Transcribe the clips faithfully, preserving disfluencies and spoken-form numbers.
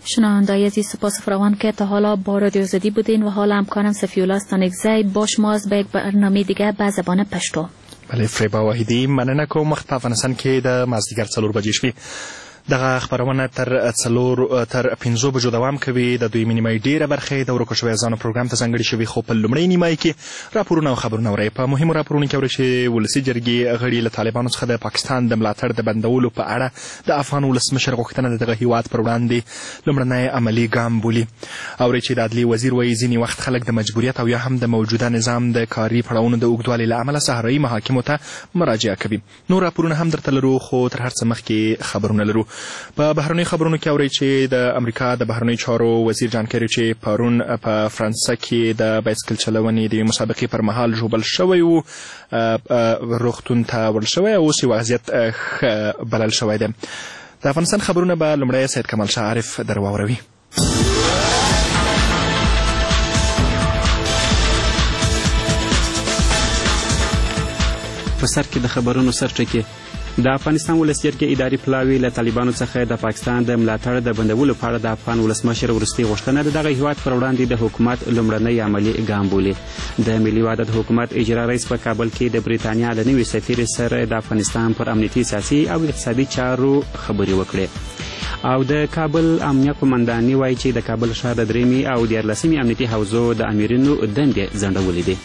شنونده‌های عزیز، سپاس فراوان که تا حالا با رادیو آزادی بودین و حالا همکارم صفی‌الله استانکزی با شما از به یک برنامه دیگه به زبان پشتو. بله، فریبا واحدی مننه کوم. وخت په افغانستان کې د مازدیګر څلور بجې شوې. دغه خبرونه تر څلور تر پنځو بجو دوام کوي. د دویمې نیمایي ډېره برخه د ورکو شویو ځانو پروګرام ته ځانګړې شوې، خو په لومړۍ نیمایي کې راپورونه او خبرونه اورئ. په مهمو راپورونو کې اورئ چې ولسي جرګې غړي له طالبانو څخه د پاکستان د ملاتړ د بندولو په اړه د افغان ولسمشر غوښتنه د دغه هیواد پر وړاندې لومړنی عملي ګام بولي. اورئ چې د عدلیې وزیر وایي ځینې وخت خلک د مجبوریت او یا هم د موجوده نظام د کاري پړاوونو د اوږدوالي له امله صحرایي محاکمو ته مراجعه کوي. نور راپورونه هم درته لرو، خو تر هر څه مخکې خبرونه لرو. په بهرنیو خبرونو کې اورئ چې د امریکا د بهرنیو چارو وزیر جان کیری چې پرون په فرانسه کې د بایسکل چلونې د مسابقې پر مهال ژوبل شوی و، روغتون ته وړل شوی او اوس یې وضعیت ښه بلل شوی دی. د افغانستان خبرونه به لومړی سید کمال شاه عارف در واوروي. په سر کې د خبرونو سرټکي. د افغانستان ولس جرګې اداري پلاوي له طالبانو څخه د پاکستان د ملاتړ د بندولو په اړه د افغان ولسمشر وروستۍ غوښتنه د دغه هیواد پر وړاندې د حکومت لومړنی عملي ګام بولي. د ملي وحدت حکومت اجرا رئیس په کابل کې د بریتانیا له نوي سفیر سره د افغانستان پر امنیتي، سیاسي او اقتصادي چارو خبرې وکړې. او د کابل امنیه قومنداني وایي چې د کابل ښار د درېیمې او دیارلسمې امنیتي حوزو د امیرینو دندې ځنډولې دي.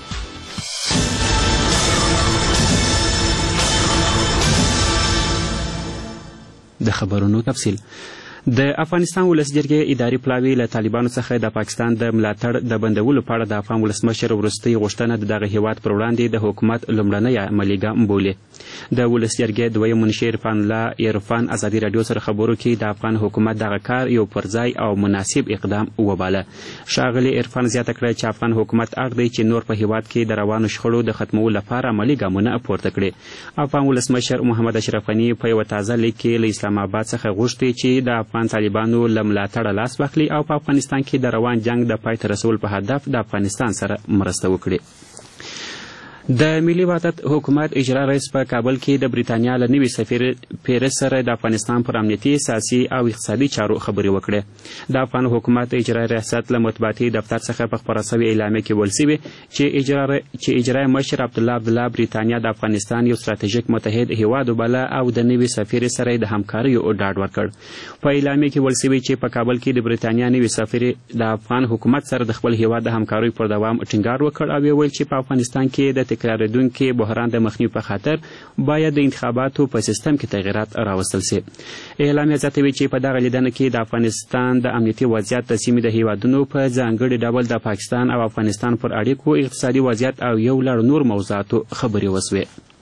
د خبرونو تفصیل. د افغانستان ولس جرګې اداري پلاوي له طالبانو څخه د پاکستان د ملاتړ د بندولو په اړه د افغان ولسمشر وروستۍ غوښتنه د دغه هیواد پر وړاندې د حکومت لومړنی عملي ګام بولي. د ولس جرګې دویم منشي عرفان الله عرفان ازادي راډیو سره خبرو کې د افغان حکومت دغه کار یو پرځای او مناسب اقدام وباله. ښاغلي عرفان زیاته کړه چې افغان حکومت اړ دی چې نور په هیواد کې د روانو شخړو د ختمولو لپاره عملي ګامونه پورته کړي. افغان ولسمشر محمد اشرف غني په یوه تازه لیک کې له اسلام آباد څخه غوښتي چې د افغان طالبانو له ملاتړه لاس واخلي او په افغانستان کې د روان جنگ د پای ته رسولو په هدف د افغانستان سره مرسته وکړي. د ملي وحدت حکومت اجرا رئیس په کابل کې د بریتانیا له نوي سفیر پیرس سره د افغانستان پر امنیتي، سیاسي او اقتصادي چارو خبرې وکړې. د افغان حکومت اجرایي ریاست له مطبوعاتي دفتر څخه په خپره شوې اعلامیه کې ویل شوي چې اجرا چې اجرایي مشر عبدالله عبدالله بریتانیا د افغانستان یو ستراتیژیک متحد هیواد وباله او د نوي سفیر سره د همکاریو ډاډ ورکړ. په اعلامیه کې ویل شوي چې په کابل کې د بریتانیا نوي سفیر د افغان حکومت سره د خپل هیواد د همکاریو پر دوام ټینګار وکړ او ویل چې په افغانستان کې د تکرارېدونکي بحران د مخنیوي په خاطر باید د انتخاباتو په سیستم کې تغیرات راوستل شي. اعلامیه زیاتوي چې په دغه لیدنه کې د افغانستان د امنیتي وضعیت، د سیمې د هیوادونو په ځانګړي ډول د پاکستان او افغانستان پر اړیکو، اقتصادي وضعیت او یو لړ نور موضوعاتو خبرې وسوې.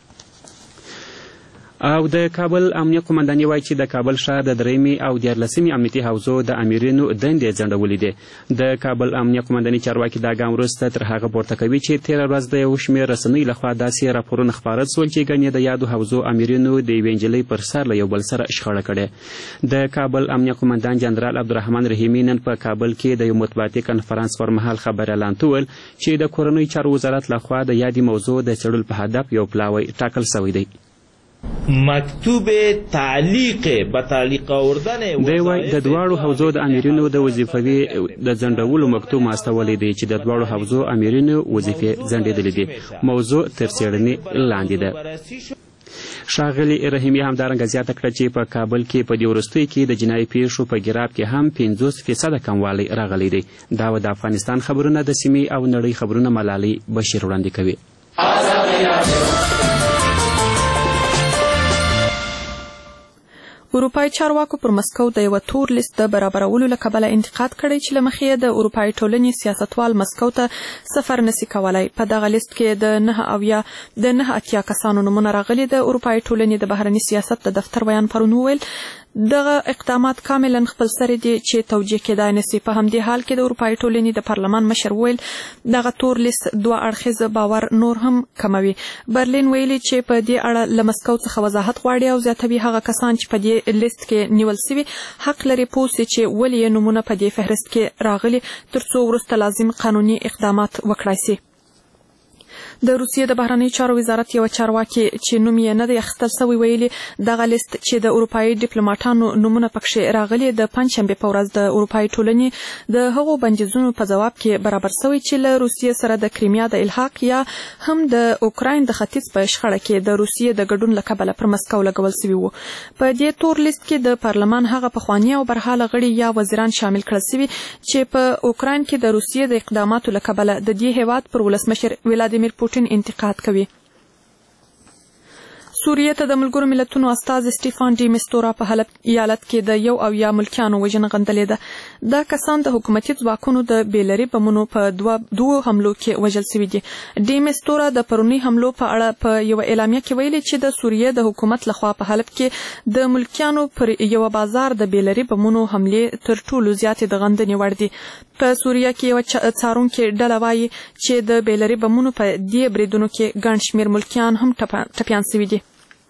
او د کابل امنیه قومنداني وایي چې د کابل ښار د درېیمې او دیارلسمې امنیتي حوزو د امیرینو دندې ځنډولې دي. د کابل امنیه قومنداني چارواکي دا ګام وروسته تر هغه پورته کوي چې تېره ورځ د یو شمېر رسنیو لخوا داسې راپورونه خپاره شول چې ګڼې د یادو حوزو امیرینو د یوې نجلۍ پر سر له یو بل سره شخړه کړې. د کابل امنیه قومندان جنرال عبدالرحمن رحیمي نن په کابل کې د یو مطبوعاتي کنفرانس پر مهال خبر اعلان وکړ چې د کورنیو چارو وزارت لخوا د یادې موضوع د څېړلو په هدف یو پلاوی ټاکل شوی دی. مکتوب تعلیق به تعلیق آوردن دی وایي د دواړو حوزو د امیرینو د وظیفوي د ځنډولو مکتوب ماستولی دی چې د دواړو حوزو امیرینو وظیفې ځنډېدلې دي. موضوع تر څېړنې لاندې ده. ښاغلي رحیمي همدارنګه زیاته کړه چې په کابل کې په دې وروستیو کې د جنایي پیښو په ګراب کې هم پنځوس فیصده کموالی راغلی دی. دا و د افغانستان خبرونه. د سیمې او نړۍ خبرونه ملالۍ بشیر وړاندې کوي. اروپایي چارواکو پر مسکو د یو تور لیست د برابرولو له کبله انتقاد کړی چې له مخې د اروپایي ټولنې سیاستوال مسکو ته سفر نشي کولای. په دغه لیست کې د نه اویا د نه اتیا کسانو نومونه راغلي. د اروپایي ټولنې د بهرني سیاست د دفتر بیان پرون وویل دغه اقدامات کاملا خپل سره دي چې توجیه کېدای نشي. په همدې حال کې د اروپایي ټولنې د پارلمان مشر وویل دغه تور لیست دوه اړخیز باور نور هم کموي. برلین ویلي چې په دې اړه له مسکو څخه وضاحت غواړي او زیاتوي هغه کسان چې په دې لیست کې نیول شوي حق لري پوه شي چې ولې یې نومونه په دې فهرست کې راغلي تر څو وروسته لازم قانوني اقدامات وکړای شي. د روسیې د بهرنیو چارو وزارت یو چارواکي چې نوم یې نه دی اخیستل سوی ویلي دغه لیست چې د اروپایي ډیپلوماټانو نومونه پکښې راغلي د پنجشنبې په ورځ د اروپایي ټولنې د هغو بندیزونو په ځواب کې برابر سوی چې له روسیې سره د کریمیا د الحاق یا هم د اوکراین د ختیځ په شخړه کې د روسیې د ګډون له کبله پر مسکو لګول سوي وو. په دې تور لیست کې د پارلمان هغه پخواني او برحاله غړي یا وزیران شامل کړل سوي چې په اوکراین کې د روسیې د اقداماتو له کبله د دې هیواد پر ولسمشر ولادیمیر پوټین انتقاد کوي. سوریې ته د ملګرو ملتونو استازي سټیفان ډي مستورا په حلب ایالت کې د یو او یا ملکیانو وژنه غندلې ده. دا کسان د حکومتي ځواکونو د بیلري بمونو په دوه دوه حملو کې وژل شوي دي. ډي مستورا د پرونی حملو په اړه په یو اعلامیه کې ویلي چې د سوریې د حکومت لخوا په حلب کې د ملکیانو پر یو بازار د بیلري بمونو حملې تر ټولو زیاتې د غندنې وړ دي. په سوریه کې یو څارونکي ډله وایي چې د بیلري بمونو په دې بریدونو کې ګڼ شمېر ملکیان هم ټپیان شوي دي.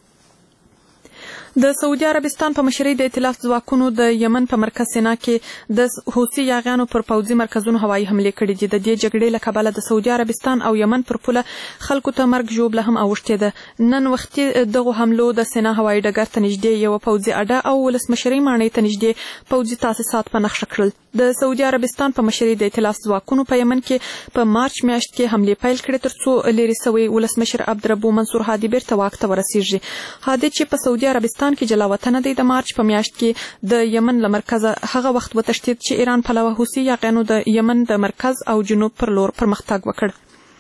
د سعودي عربستان په مشرۍ د ائتلاف ځواکونو د یمن په مرکز سینا کې د حوثي یاغیانو پر پوځي مرکزونو هوایي حملې کړې دي. د دې جګړې له کبله د سعودي عربستان او یمن پر پوله خلکو ته مرګ ژوبله هم اوښتې ده. نن وختي دغو حملو د سینا هوایي ډګر ته نږدې یوه پوځي اډه او ولسمشرۍ ماڼۍ ته نږدې پوځي تاسیسات په نښه کړل. د سعودي عربستان په مشرۍ د ائتلاف ځواکونو په یمن کې په مارچ میاشت کې حملې پیل کړې تر څو لرې سوی ولسمشر عبدالربو منصور هادي بیرته واک ته ورسیږي. هادي چې په سعودي عربستان کې جلا وطنه دی د مارچ په میاشت کې د یمن له مرکزه هغه وخت وتښتېد چې ایران پلوه حوثي یاغیانو د یمن د مرکز او جنوب پر لور پرمختګ وکړ.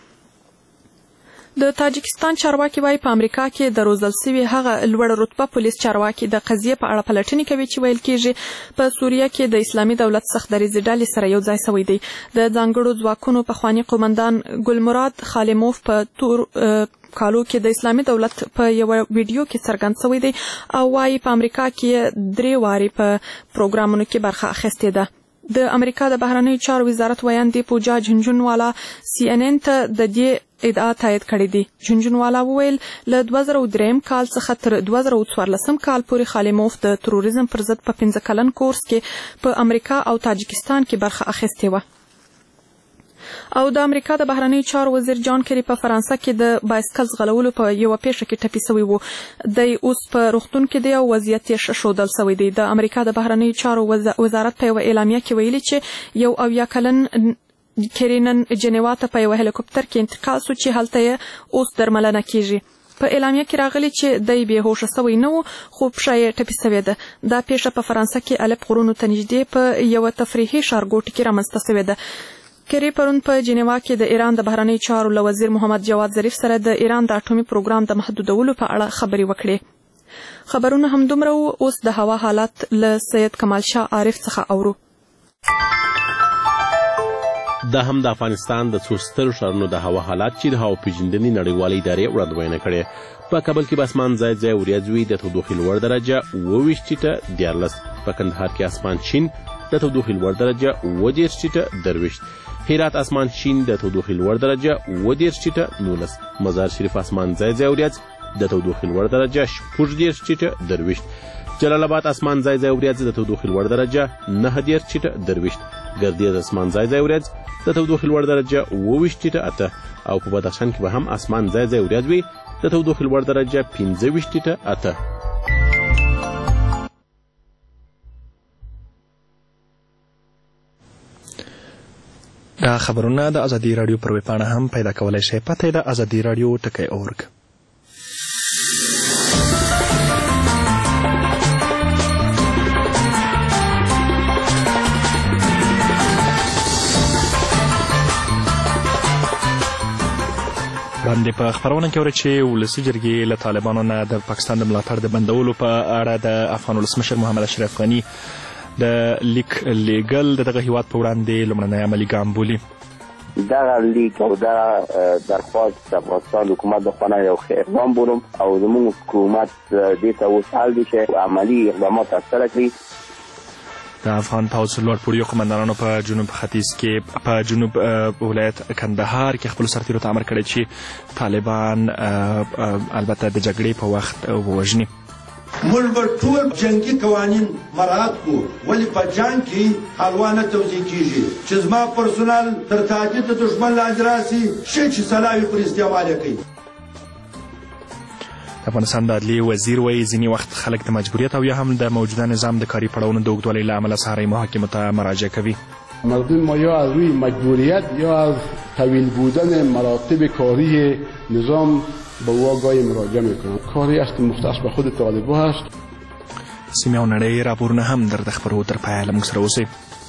د تاجکستان چارواکي وايي په امریکا کې د روزل سوي هغه لوړ رتبه پولیس چارواکي د قضیې په اړه پلټنې کوي چې ویل کېږي په سوریه کې د اسلامي دولت سخت دریځ ډلې سره یو ځای سوی دی. د ځانګړو ځواکونو پخواني قومندان ګلمراد خالموف په تور کالو کې د اسلامي دولت په یو ویډیو کې څرګند شوی دی او وايي په امریکا کې درې واري په پروګرامونو کې برخه اخیستې ده. د امریکا د بهرنیو چارو وزارت ویاندې پوجا جھنجھونوالا سی ان ان ته د دې ادعا تایید کړې دي. جھنجھونوالا وویل له دوه زره درې کال څخه تر دوه زره څوارلس کال پورې خالموف د تروریزم پر ضد په پنځه کلن کورس کې په امریکا او تاجکستان کې برخه اخیستې وه. او د امریکا د بهرنیو چارو وزیر جان کری په فرانسه کې د بایسکل ځغلولو په یوه پیښه کې ټپي سوی وو. دی اوس په روغتون کې دی او وضعیت یې ښه ښودل سوی دی. د امریکا د بهرنیو چارو وزارت په یوه اعلامیه کې ویلي چې یو اویا کلن کری نن جنیوا ته په یوه هلیکوپټر کې انتقال سو چې هلته یې اوس درملنه کیږي. په اعلامیه کې راغلي چې دی بې هوښه سوی نه و خو پښه یې ټپي سوې ده. دا پیښه په فرانسه کې الپ غرونو ته نږدې په یوه تفریحي ښارګوټي کې رامنځته سوې ده. کری پرون په جنیوا کې د ایران د بهرنیو چارو له وزیر محمد جواد ظریف سره د ایران د اټومي پروګرام د محدودولو په اړه خبرې وکړې. خبرونه همدومره وو. اوس د هوا حالت له سید کمال شاه عارف څخه اورو. دا هم د افغانستان د څو سترو ښارونو د هوا حالات چې د هوا پیژندنې نړیوالې ادارې وړاندوینه کړې. په کابل کې به اسمان ځای ځای وریځ وي، د تودوخې لوړ درجه اوه ویشت ټیټه دیارلس. په کندهار کې اسمان شین، د تودوخې لوړ درجه اوه دېرش ټیټه درویشت. هرات اسمان شین، د تودوخې لوړ درجه اوه دېرش ټیټه نولس. مزار شریف اسمان ځای ځای وریځ، د تودوخې لوړ درجه شپږ دېرش ټیټه درویشت. جلال آباد اسمان ځای ځای وریځ، د تودوخې لوړ درجه نهه دېرش ټیټه درویشت. ګردیز اسمان ځای ځای وریځ، د تودوخې لوړ درجه اوه ویشت ټیټه اته. او په بدخشان کې به هم اسمان ځای ځای وریځ وي، د تودوخې لوړ درجه پنځه ویشت ټیټه اته. دا خبرونه د ازادي راډیو پر ویبپاڼه هم پیدا کولی شئ. پته د ازادي راډیو ټکی اورګ. باندې په خبرونه کې اورئ چې ولسي جرګې له طالبانو نه د پاکستان د ملاتړ د بندولو په اړه د افغان ولسمشر محمد اشرف غني د لیک لیږل د دغه هیواد په وړاندې لومړنی عملي ګام بولي. دغه لیک او دغه درخواست د افغانستان حکومت د خوا نه یو ښه اقدام بولم او زموږ حکومت دې ته اوس حال دی چې عملي اقدامات ترسره کړي. د افغان پوځ لوړ پوړیو قمندانانو په جنوب ختیځ کې په جنوب ولایت کندهار کې خپلو سرتیرو ته امر کړی چې طالبان البته د جګړې په وخت ووژني. موږ به ټول جنګي قوانین مراعات کړو ولې په جنګ کې حلوا نه توزیع کیږي چې زما پرسونل تر تهدید د دښمن لاندې راسي شي چې سلاوي پر استعمال یې کوي. د افغانستان د عدلیې وزیر وایي ځینې وخت خلک د مجبوریت او یا هم د موجوده نظام د کاري پړاوونو د اوږدوالي له امله سهارنۍ محاکمو ته مراجعه کوي. مردم ما یا از روی مجبوریت یا از طویل بودن مراتب کاری نظام به او گاهی مراجعه میکنند. کاری است مختص به خود طالبان است. سیمه او نړۍ راپورونه هم در د خبرو تر پایه له موږ سره اوسئ.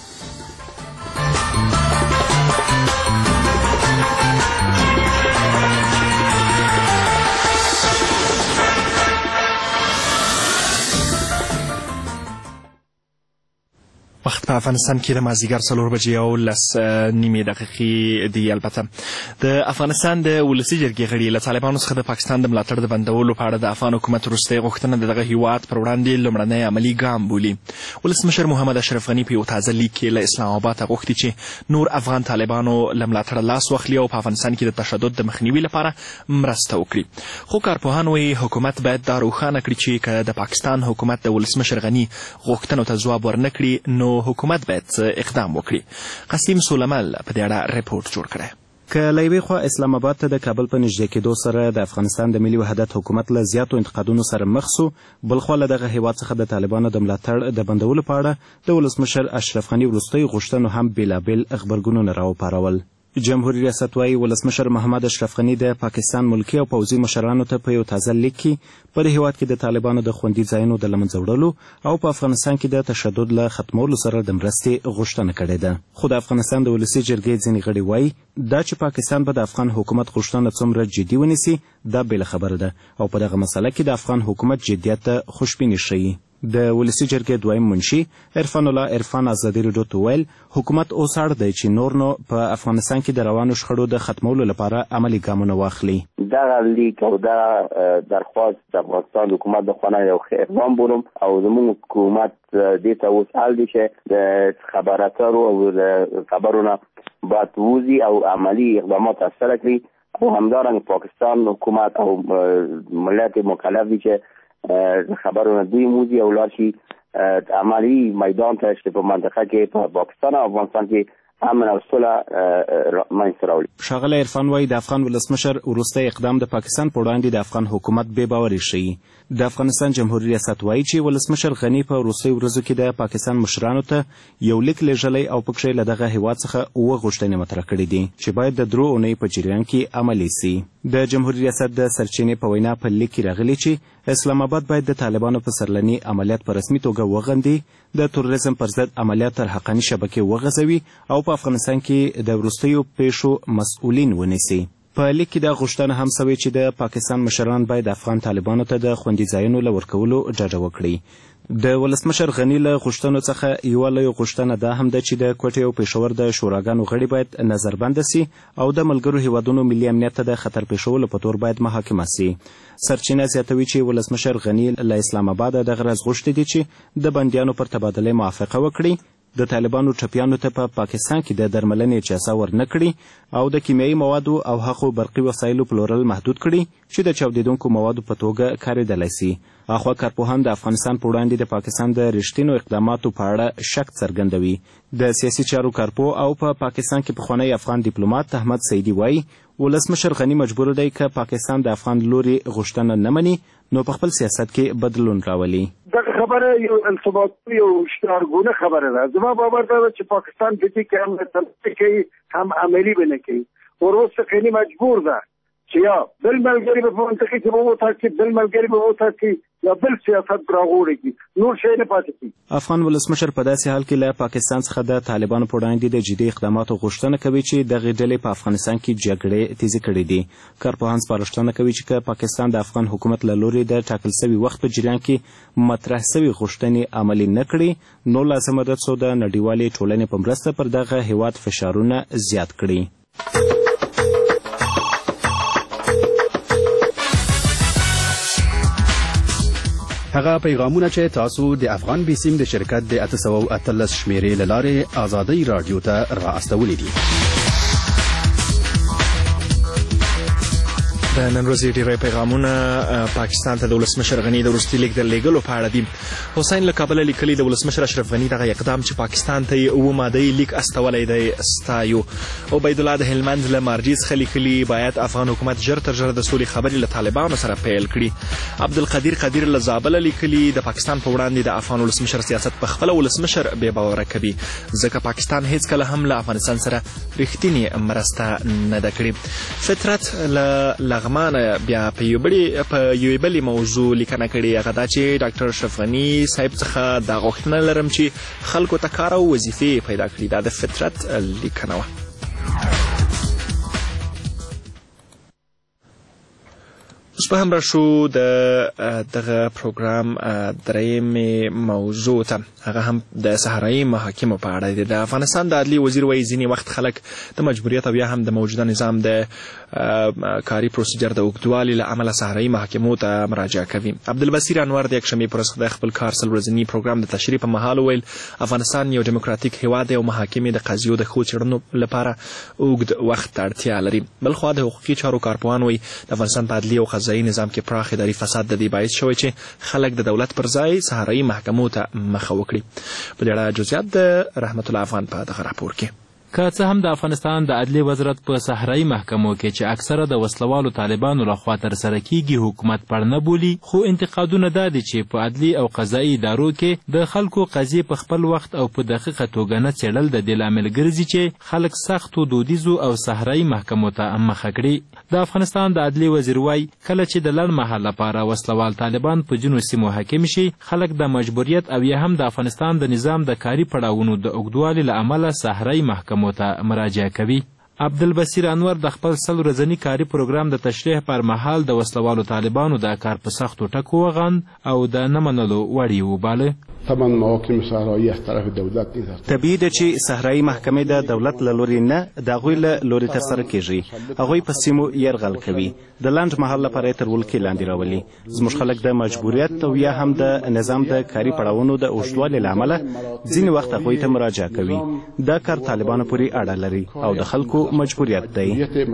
وخت په افغانستان کې د مازدیګر څلور بجې او لس نیمې دقیقې دی. البته د افغانستان د ولسي جرګې غړي له طالبانو څخه د پاکستان د ملاتړ د بندولو په اړه د افغان حکومت وروستۍ غوښتنه د دغه هیواد پر وړاندې لومړنی عملي ګام بولي. ولسمشر محمد اشرف غني په یو تازه لیک کې له اسلام آباد غوښتي چې نور افغان طالبانو له ملاتړه لاس واخلي او په افغانستان کې د تشدد د مخنیوي لپاره مرسته وکړي. خو کارپوهان وایي حکومت باید دا روښانه کړي چې که د پاکستان حکومت د ولسمشر غني غوښتنو ته ځواب ورنه کړي نو حکومت باید اقدام وکړي. قسیم سولمل په دې اړه ریپورت جوړ کړی. که له یوې خوا اسلام آباد ته د کابل په نږدې کېدو سره د افغانستان د ملي وحدت حکومت له زیاتو انتقادونو سره مخ سو، بل خوا له دغه هیواد څخه د طالبانو د ملاتړ د بندولو په اړه د ولسمشر اشرف غني وروستیو غوښتنو هم بېلابېل غبرګونونه راوپارول. جمهوریت ریاست وایي ولسمشر محمد اشرف غني د پاکستان ملکي او پوځي مشرانو ته په یو تازه لیک کې په دې هیواد کې د طالبانو د خوندي ځایونو د له منځه وړلو او په افغانستان کې د تشدد له ختمولو سره د مرستې غوښتنه کړې ده. خو د افغانستان د ولسي جرګې ځینې غړي وایي دا چې پاکستان به د افغان حکومت غوښتنه څومره جدي ونیسي دا بېله خبره ده او په دغه مسله کې د افغان حکومت جدیت ته خوشبیني ښیي. د ولسي جرګې دویم منشي عرفان الله عرفان ازادي راډیو ته وویل حکومت اوس اړ دی چې نور نو په افغانستان کې د روانو شخړو د ختمولو لپاره عملي ګامونه واخلي. دغه لیک او دغه درخواست د افغانستان حکومت د خوا نه یو ښه اقدام بولم او زموږ حکومت دې ته اوس حال دی چې د خبر اترو او د خبرونه باید ووځي او عملي اقدامات ترسره کړي او همدارنګه پاکستان حکومت او ملت مکلف دي چې خبرونه دوی موزي او لاشي عملی میدان ته چې په منطقه کې په پاکستان او افغانستان کې امن او صلح منځته راوړي. ښاغلی عرفان وایي د افغان ولسمشر وروستی اقدام د پاکستان په وړاندې د افغان حکومت بې باوري ښیي. د افغانستان جمهوریت ریاست وایي چې ولسمشر غني په وروستیو ورځو کې د پاکستان مشرانو ته یو لیک لیږلی او پکښې له دغه هیواد څخه اووه غوښتنې مطرح کړي دي چې باید د درو اونیو په جریان کې عملي سي. د جمهوریت ریاست د سرچینې په وینا په لیک کې راغلي چې اسلام آباد باید د طالبانو په سرلني عملیات په رسمي توګه وغندي، د تروریزم پر ضد عملیات تر حقاني شبکې وغځوي او په افغانستان کې د وروستیو پیښو مسؤلین ونیسي. په لیک کې دا غوښتنه هم سوې چې د پاکستان مشران باید افغان طالبانو ته د خوندي ځایونو له ورکولو ډډه وکړي. د ولسمشر غني له غوښتنو څخه یوه لویه غوښتنه دا هم ده چې د کوټې او پېښور د شوراګانو غړي باید نظربنده سي او د ملګرو هیوادونو ملي امنیت ته د خطر پېښولو په تور باید محاکمه سي. سرچینه زیاتوي چې ولسمشر غني له اسلام آباده دغه راز غوښتي دي چې د بندیانو پر تبادلې موافقه وکړي، د طالبانو ټپیانو ته په پا پاکستان کې د درملنې اجازه ورنه کړي او د کیمیاوي موادو او هغو برقي وسایلو پلورل محدود کړي چې د چاودېدونکو موادو په توګه کارېدلی سي. اخوا کارپوهان د افغانستان په وړاندې د پاکستان د رښتینو اقداماتو په اړه شک څرګندوي. د سیاسي چارو کارپو او په پا پاکستان کې پخوانی افغان ډیپلوماټ احمد سعیدي وایي ولسمشر غني مجبور دی که پاکستان د افغان لوري غوښتنه نه مني نو په خپل سیاست کې بدلون راولي. دغه خبره یو التباط یو اشتراکګونه خبره ده. زما باور ده چې پاکستان د دې کې هم تلقي کوي هم عملی بنه کوي. ورسره غني مجبور ده چې یا بل ملګری په منطقه کې به وټاکي، بل ملګری به وټاکي یا بل سیاست راغوړي کی نور شي نه پاتې کی. افغان ولسمشر په داسې حال کې له پاکستان څخه د طالبانو په وړاندې د جدي اقداماتو غوښتنه کوي چې دغه ډلې په افغانستان کې جګړې تیزې کړې دي. کارپوهان سپارښتنه کوي چې که پاکستان د افغان حکومت له لوري د ټاکل سوي وخت په جریان کې مطرح سوي غوښتنې عملي نه کړي نو لازمه ده څو د نړیوالې ټولنې په مرسته پر دغه هیواد فشارونه زیات کړي. هغه پیغامونه چې تاسو د افغان بیسیم د شرکت د اته سوه او اتلس شمیرې له لارې ازادۍ راډیو ته را استولي دي. د نن ورځې ډېری پیغامونه پاکستان ته د ولسمشر غني د وروستي لیک د لېږلو په اړه دي. حسین له کابله لیکلي د ولسمشر اشرف غني دغه اقدام چې پاکستان ته یې اوه مادهیي لیک استولی دی ستایو. عبیدالله د هلمند له مارجې څخه لیکلي باید افغان حکومت ژر تر ژره د سولې خبرې له طالبانو سره پیل کړي. عبدالقدیر قدیر له زابله لیکلي د پاکستان په وړاندې د افغان ولسمشر سیاست په خپله ولسمشر بې باوره کوي ځکه پاکستان هیڅکله هم له افغانستان سره رښتینې مرسته نه ده کړې. فطرت له لغمان بیا په یوې بلې موضوع لیکنه کړې، هغه دا چې ډاکټر اشرف غني صاحب څخه دا غوښتنه لرم چې خلکو ته کار او وظیفې پیدا کړي. دا د فطرت لیکنه وه. اوس به هم راشو د دغه پروګرام درېیمې موضوع ته، هغه هم د صحرایي محاکمو په اړه دی. د افغانستان د عدلي وزیر وایي ځینې وخت خلک د مجبوریت او یا هم د موجوده نظام د کاري پروسیجر د اوږدوالي له امله صحرایي محاکمو ته مراجعه کوي. عبدالبصیر انور د یکشنبې په ورځ د خپل کار سل ورځني پروګرام د تشریح په مهال وویل افغانستان یو ډیموکراتیک هیواد دی او محاکمې د قضیو د ښو څېړنو لپاره اوږد وخت ته اړتیا لري. بلخوا د حقوقي چارو کارپوهان وایي د افغانستان په عدلي او قضایي نظام کې پراخ اداري فساد د دې باعث شوی چې خلک د دولت پر ځای صحرایي محکمو ته مخه وکړي. په دې اړه جزئیات د رحمت الله افغان په دغه راپور کې. که څه هم د افغانستان د عدلي وزارت په صحرایي محکمو کې چې اکثره د وسلوالو طالبانو لخوا ترسره کیږي حکومت پړ نه بولي، خو انتقادونه دا دي چې په عدلي او قضایي ادارو کې د خلکو قضیې په خپل وخت او په دقیقه توګه نه څېړل د دې لامل ګرځي چې خلک سختو دودیزو او صحرایي محکمو ته مخه کړي. د افغانستان د عدلي وزیر وایي کله چې د لنډ مهال لپاره وسلوال طالبان په ځینو سیمو حاکم شي، خلک د مجبوریت او یا هم د افغانستان د نظام د کاري پړاوونو د اوږدوالي له امله صحرایي محکمو ته مراجعه کوي. عبدالبصیر انور د خپل سل ورځني کاري پروګرام د تشریح پر مهال د وسلوالو طالبانو د کار په سختو ټکو وغند او د نه منلو وړ یې وباله. طبعا محاکم صحرایی از طرف دولت نیست. طبیعي ده چې صحرایي محکمې د دولت له لوري نه د هغوی له لوري ترسره کیږي. هغوی په سیمو یرغل کوي، د لنډ مهال لپاره یې تر ولکې لاندې راولي. زموږ خلک د مجبوریت او یا هم د نظام د کاري پړاوونو د اوږدوالي له امله ځینې وخت هغوی ته مراجعه کوي. دا کار طالبانو پورې اړه لري او د خلکو مجبوریت دی.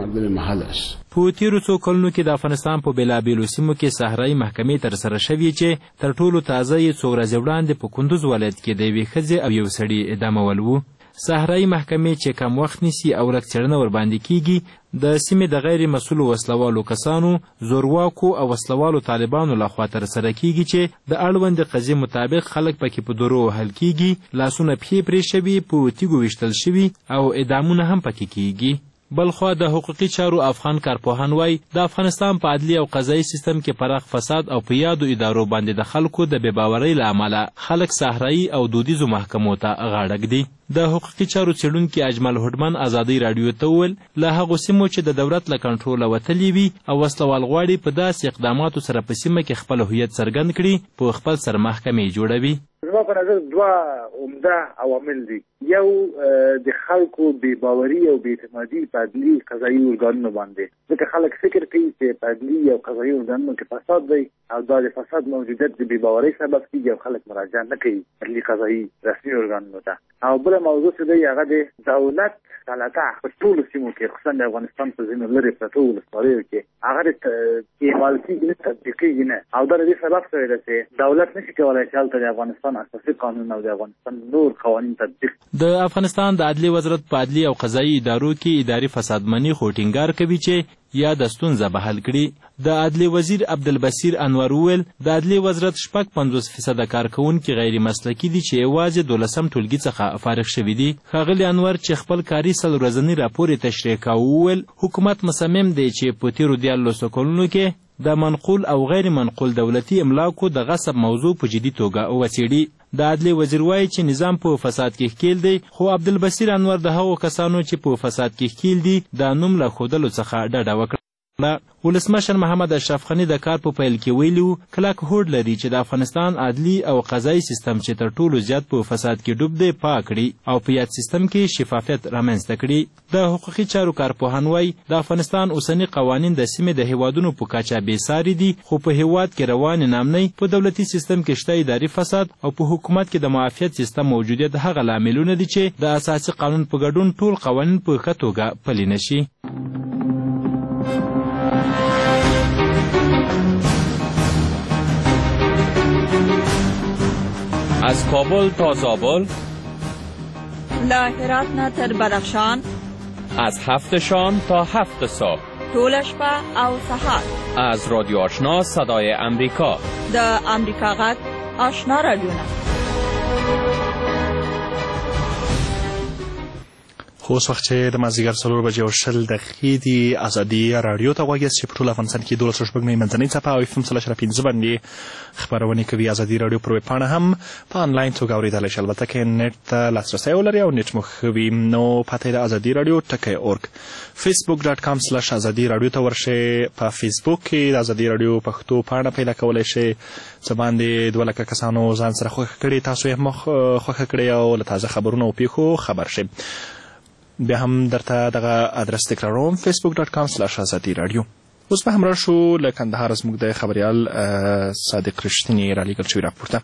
په تیرو څو کلونو کې د افغانستان په بېلابېلو سیمو کې صحرایي محکمې ترسره شوې چې تر ټولو تازه یې څو ورځې وړاندې په کندوز ولایت کې د یوې ښځې او یو سړي اعدامول وو. صحرایي محکمې چې کم وخت نیسي او ورک څېړنه ورباندې کیږي د سیمې د غیر مسؤلو وسلوالو کسانو، زورواکو او وسلوالو طالبانو لخوا ترسره کیږي چې د اړوندې قضیې مطابق خلک پکې په درو وهل کیږي، لاسونه پښې پرې شوي، په تیږو ویشتل شوي او اعدامونه هم پکې کیږي. بلخوا د حقوقي چارو افغان کارپوهان وایي د افغانستان په عدلي او قضایي سیستم کې پراخ فساد او په یادو ادارو باندې د خلکو د بې باورۍ له امله خلک صحرایي او دودیزو محکمو ته غاړه ږدي. د حقوقي چارو څېړونکي اجمل هوډمن ازادۍ راډیو ته وویل له هغو سیمو چې د دولت له کنټروله وتلي وي او وسلوال غواړي په داسې اقداماتو سره په سیمه کې خپل هویت څرګند کړي، په خپل سر محکمې جوړوي. زما په نظر دوه عمده عوامل دي. یو د خلکو بې باوري او بې اعتمادي په عدلي قضایي ارګانونو باندې، ځکه خلک فکر کوي چې په عدلي او قضایي ارګانونو کې فساد دی او دا د فساد موجودیت د بې باورۍ سبب کېږي او خلک مراجعه نه کوي عدلي قضایي رسمي ارګانونو ته. او بله موضوع چې دی هغه د دولت سلطه په ټولو سیمو کې خصوصا د افغانستان په ځینو لرې پرتو ولسوالیو کې هغه استعمال کېږي نه، تطبیق کېږي نه، او دا د دې سبب شوی ده چې دولت نشي کولی چې هلته د افغانستان اساسي قانون او د افغانستان نور قوانین تطبیق. د افغانستان د عدلي وزارت په عدلي او قضایي ادارو کې اداري فسادمني خو ټینګار کوي چې یا د ستونزه به حل کړي. د عدلي وزیر عبدالبصیر انور وویل د عدلي وزارت شپږ پنځوس فیصده کارکوونکي غیر مسلکي دي چې یوازې دولسم ټولګي څخه فارغ شوي دي. ښاغلي انور چې خپل کاري سل ورځني راپور یې تشریح کاوه وویل حکومت مصمم دی چې په تیرو دیارلسو کلونو کې د منقول او غیر منقول دولتي املاکو د غصب موضوع په جدي توګه وڅېړي. د عدلي وزیر وایي چې نظام په فساد کې ښکیل دی، خو عبدالبصیر انور د هغو کسانو چې په فساد کې ښکیل دي د نوم له ښودلو څخه ډډه وکړه. ولسمشر محمد اشرف غني د کار په پیل کې ویلي وو کلک هوډ لري چې د افغانستان عدلي او قضایي سیستم چې تر ټولو زیات په فساد کې ډوب دی پاک کړي او په یاد سیستم کې شفافیت رامنځته کړي. د حقوقي چارو کارپوهان وایي د افغانستان اوسني قوانین د سیمې د هیوادونو په کچه بېساري دي، خو په هیواد کې روان نامنۍ په دولتي سیستم کې شته اداري فساد او په حکومت کې د معافیت سیستم موجودیت هغه لاملونه دي چې د اساسي قانون په ګډون ټول قوانین په ښه توګه پلي نشي. از کابل تا زابل، له هرات نه تر بدخشان، از هفت شام تا هفت صبح، ټوله شپه او سهار. از رادیو آشنا صدای امریکا، د امریکا غږ آشنا رادیونه. خو اوس وخت چې د مازدیګر څلور بجې او شل دقیقې دي، ازادي راډیو ته غوږ یاست چې په ټول افغانستان کې دولس شپږمې منځنۍ څپه او اف ام څلور اشاریه پنځه باندې خپرونې کوي. ازادي راډیو پر ویبپاڼه هم په آنلاین توګه اورېدلی شئ، البته که نټ ته لاسرسی ولرئ او نټ مو ښه وي. نو پته یې د ازادي راډیو ټکی اورګ فیسبوک ډاټ کام سلش ازادي راډیو ته ورشئ. په فیسبوک کې د ازادي راډیو پښتو پاڼه پیدا کولی شئ. څه باندې دوه لکه کسانو ځان سره خوښه کړې، تاسو یې هم خوښه کړئ او له تازه خبرونو او پیښو خبر شئ. بیا هم درته دغه ادرس تکراروم، فیسبوک ډاټ کام سلاش ازادي راډیو. اوس به هم راشو له کندهار زموږ د خبریال صادق رښتیني رالیږل شوي راپورته.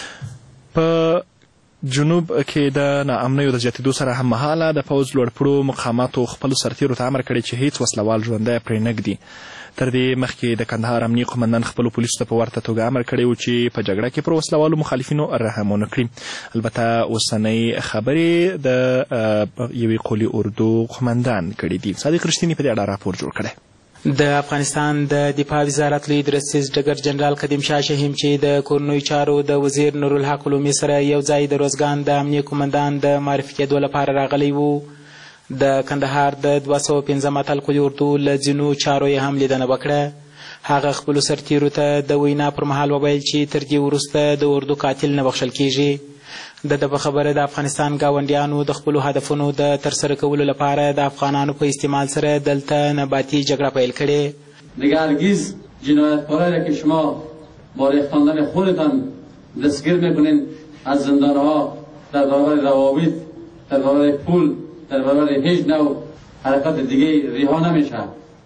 په جنوب کې د ناامنیو د زیاتېدو سره هممهاله د پوځ لوړپوړو مقاماتو خپلو سرتیرو ته امر کړی چې هیڅ وسلوال ژوندی پرې نه ږدي. تر دې مخکې د کندهار امنیي قومندان خپلو پولیسو ته په ورته توګه امر کړی و چې په جګړه کې پر وسلوالو مخالفینو رحم ونه کړي. البته اوسنۍ خبرې د یوې قولي اردو قومندان کړي دي. صادق رښتیني په دې اړه راپور جوړ کړی. د افغانستان د دفاع وزارت لوی درستیز ډګر جنرال قدیم شاه شهیم چې د کورنیو چارو د وزیر نورالحق علومي سره یو ځای د روزګان د امنیه قومندان د معرفي کېدو لپاره راغلی و. د کندهار د دوه سوه پنځم اتل قولي اردو له ځینو چارو یې هم لیدنه وکړه. هغه خپلو سرتیرو ته د وینا پر مهال وویل چې تر دې وروسته د اردو قاتل نه بخښل کیږي. د ده په خبره د افغانستان ګاونډیانو د خپلو هدفونو د ترسره کولو لپاره د افغانانو په استعمال سره دلته نباتي جګړه پیل کړې. دیگه هرگز جنایتکارایی را که شما با ریختاندن خودتان دستگیر میکنین از زندانها در برابر روابط، در برابر پول، در برابر هیچ نوع حرکت دیگه رها نمیشه.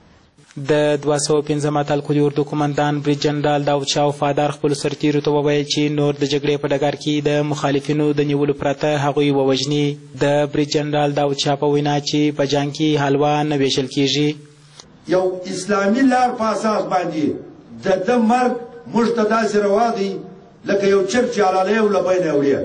د دوه سوه پنځم اتل قولي اردو قومندان برید جنرال داود شاه وفادار خپلو سرتیرو ته وویل چې نور د جګړې په ډګر کې د مخالفینو د نیولو پرته هغوی ووژني. د برید جنرال داود شاه په وینا چې په جنګ کې حلوا نه ویشل کیږي. یو اسلامي لار په اساس باندې د ده مرګ موږ ته داسې روا دی لکه یو چرګ چې حلالی او له بینه وړي.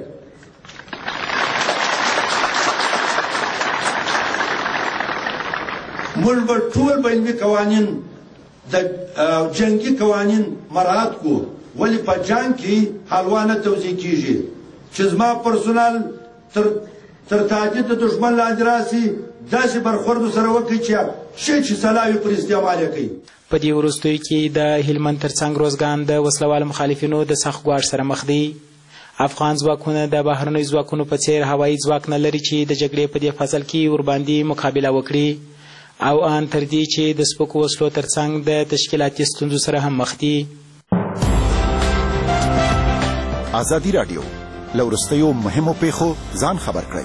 موږ به ټول به علمي قوانین د جنګي قوانین مراعات کړو، ولې په جنګ کې حلوا نه توزیع کیږي چې زما پرسونل تر تر تهدید د دښمن لاندې راسي، داسې برخورد سره وکړي چې شی چې سلاوي پر استعمال یې کوي. په دې وروستیو کې د هلمند ترڅنګ روزګان د وسلوالو مخالفینو د سخت ګواښ سره مخ دي. افغان ځواکونه د بهرنیو ځواکونو په څیر هوایي ځواک نه لري چې د جګړې په دې فصل کې ورباندې مقابله وکړي او ان تر دې چې د سپکو وسلو ترڅنګ د تشکیلاتي ستونزو سره هم مخ دي. ازادي راډیو له وروستیو مهمو پیښو ځان خبر کړئ.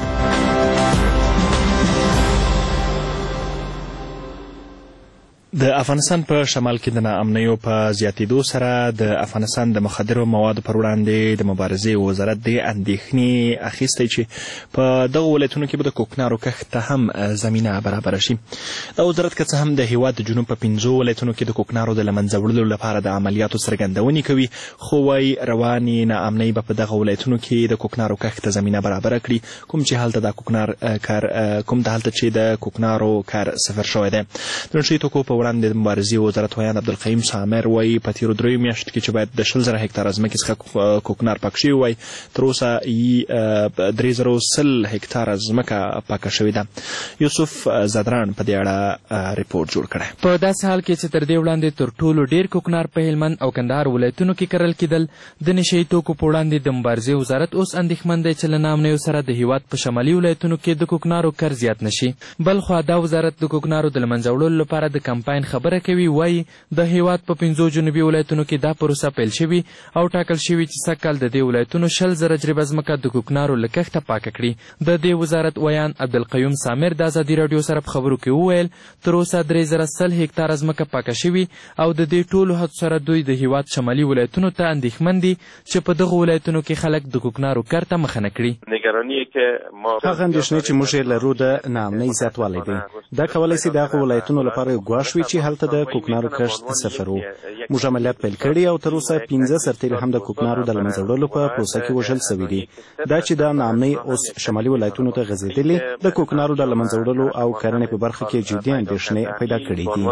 د افغانستان په شمال کې د ناامنیو په زیاتېدو سره د افغانستان د مخدرو موادو پر وړاندې د مبارزې وزارت د اندېښنې اخیستی چې په دغو ولایتونو کې به د کوکنارو کښت ته هم زمینه برابره شي. دا وزارت که څه هم د هیواد د جنوب په پنځو ولایتونو کې د کوکنارو د له منځه وړلو لپاره د عملیاتو څرګندونې کوي، خو وایي روانې ناامنۍ به په دغه ولایتونو کې د کوکنارو کښت ته زمینه برابره کړي، کوم چې هلته د کوکنار کار کوم د هلته چې د کوکنارو کار صفر شوی دی. د نشه یي توکو په وړاندې د مبارزې وزارت ویان عبدالقیوم سامر وایي په تېرو دریو میاشتو کې چې باید د شل زره هکتاره ځمکې څخه کوکنار پاک شوي وای، تر اوسه درې زره سل هکتاره ځمکه پاکه شوې ده. یوسف زدران په دې اړه ریپورټ جوړ کړی. په داسې حال کې چې تر دې وړاندې تر ټولو ډېر کوکنار په هلمند او کندهار ولایتونو کې کرل کېدل، د نشه یي توکو په وړاندې د مبارزې وزارت اوس اندېښمن دی چې له ناامنیو سره د هیواد په شمالي ولایتونو کې د کوکنارو کر زیات نشي. بل خوا دا وزارت د کوکنارو د له منځه وړلو لپاره د کمپاین خبره کوي. وایي د هیواد په پنځو جنوبي ولایتونو کې دا پروسه پیل شوي او ټاکل شوي چې سږکال د دې ولایتونو شل زره جریبه ځمکه د کوکنارو له کښته پاکه کړي. د دې وزارت ویان عبدالقیوم سامر د ازادي راډیو سره په خبرو کې وویل تر اوسه درې زره سل هکتاره ځمکه پاکه شوي او د دې ټولو هڅو سره دوی د هیواد شمالي ولایتونو ته اندېښمن دي چې په دغو ولایتونو کې خلک د کوکنارو کار ته مخه نه کړي. هغه اندېښنې چې موږ یې لرو د ناامنۍ زیاتوالی دی. دا کولی سي د هغو ولایتونو لپاره یو ګواښ وي شوي چې هلته د کوکنارو کښت صفر و. موږ عملیات پیل کړي او تر اوسه پنځه سرتیري هم د کوکنارو د له منځه وړلو په پروسه کې وژل سوي دي. دا چې دا ناامنۍ اوس شمالي ولایتونو ته غځېدلې د کوکنارو د له منځه وړلو او کرنې په برخه کې جدي اندېښنې پیدا کړي دي.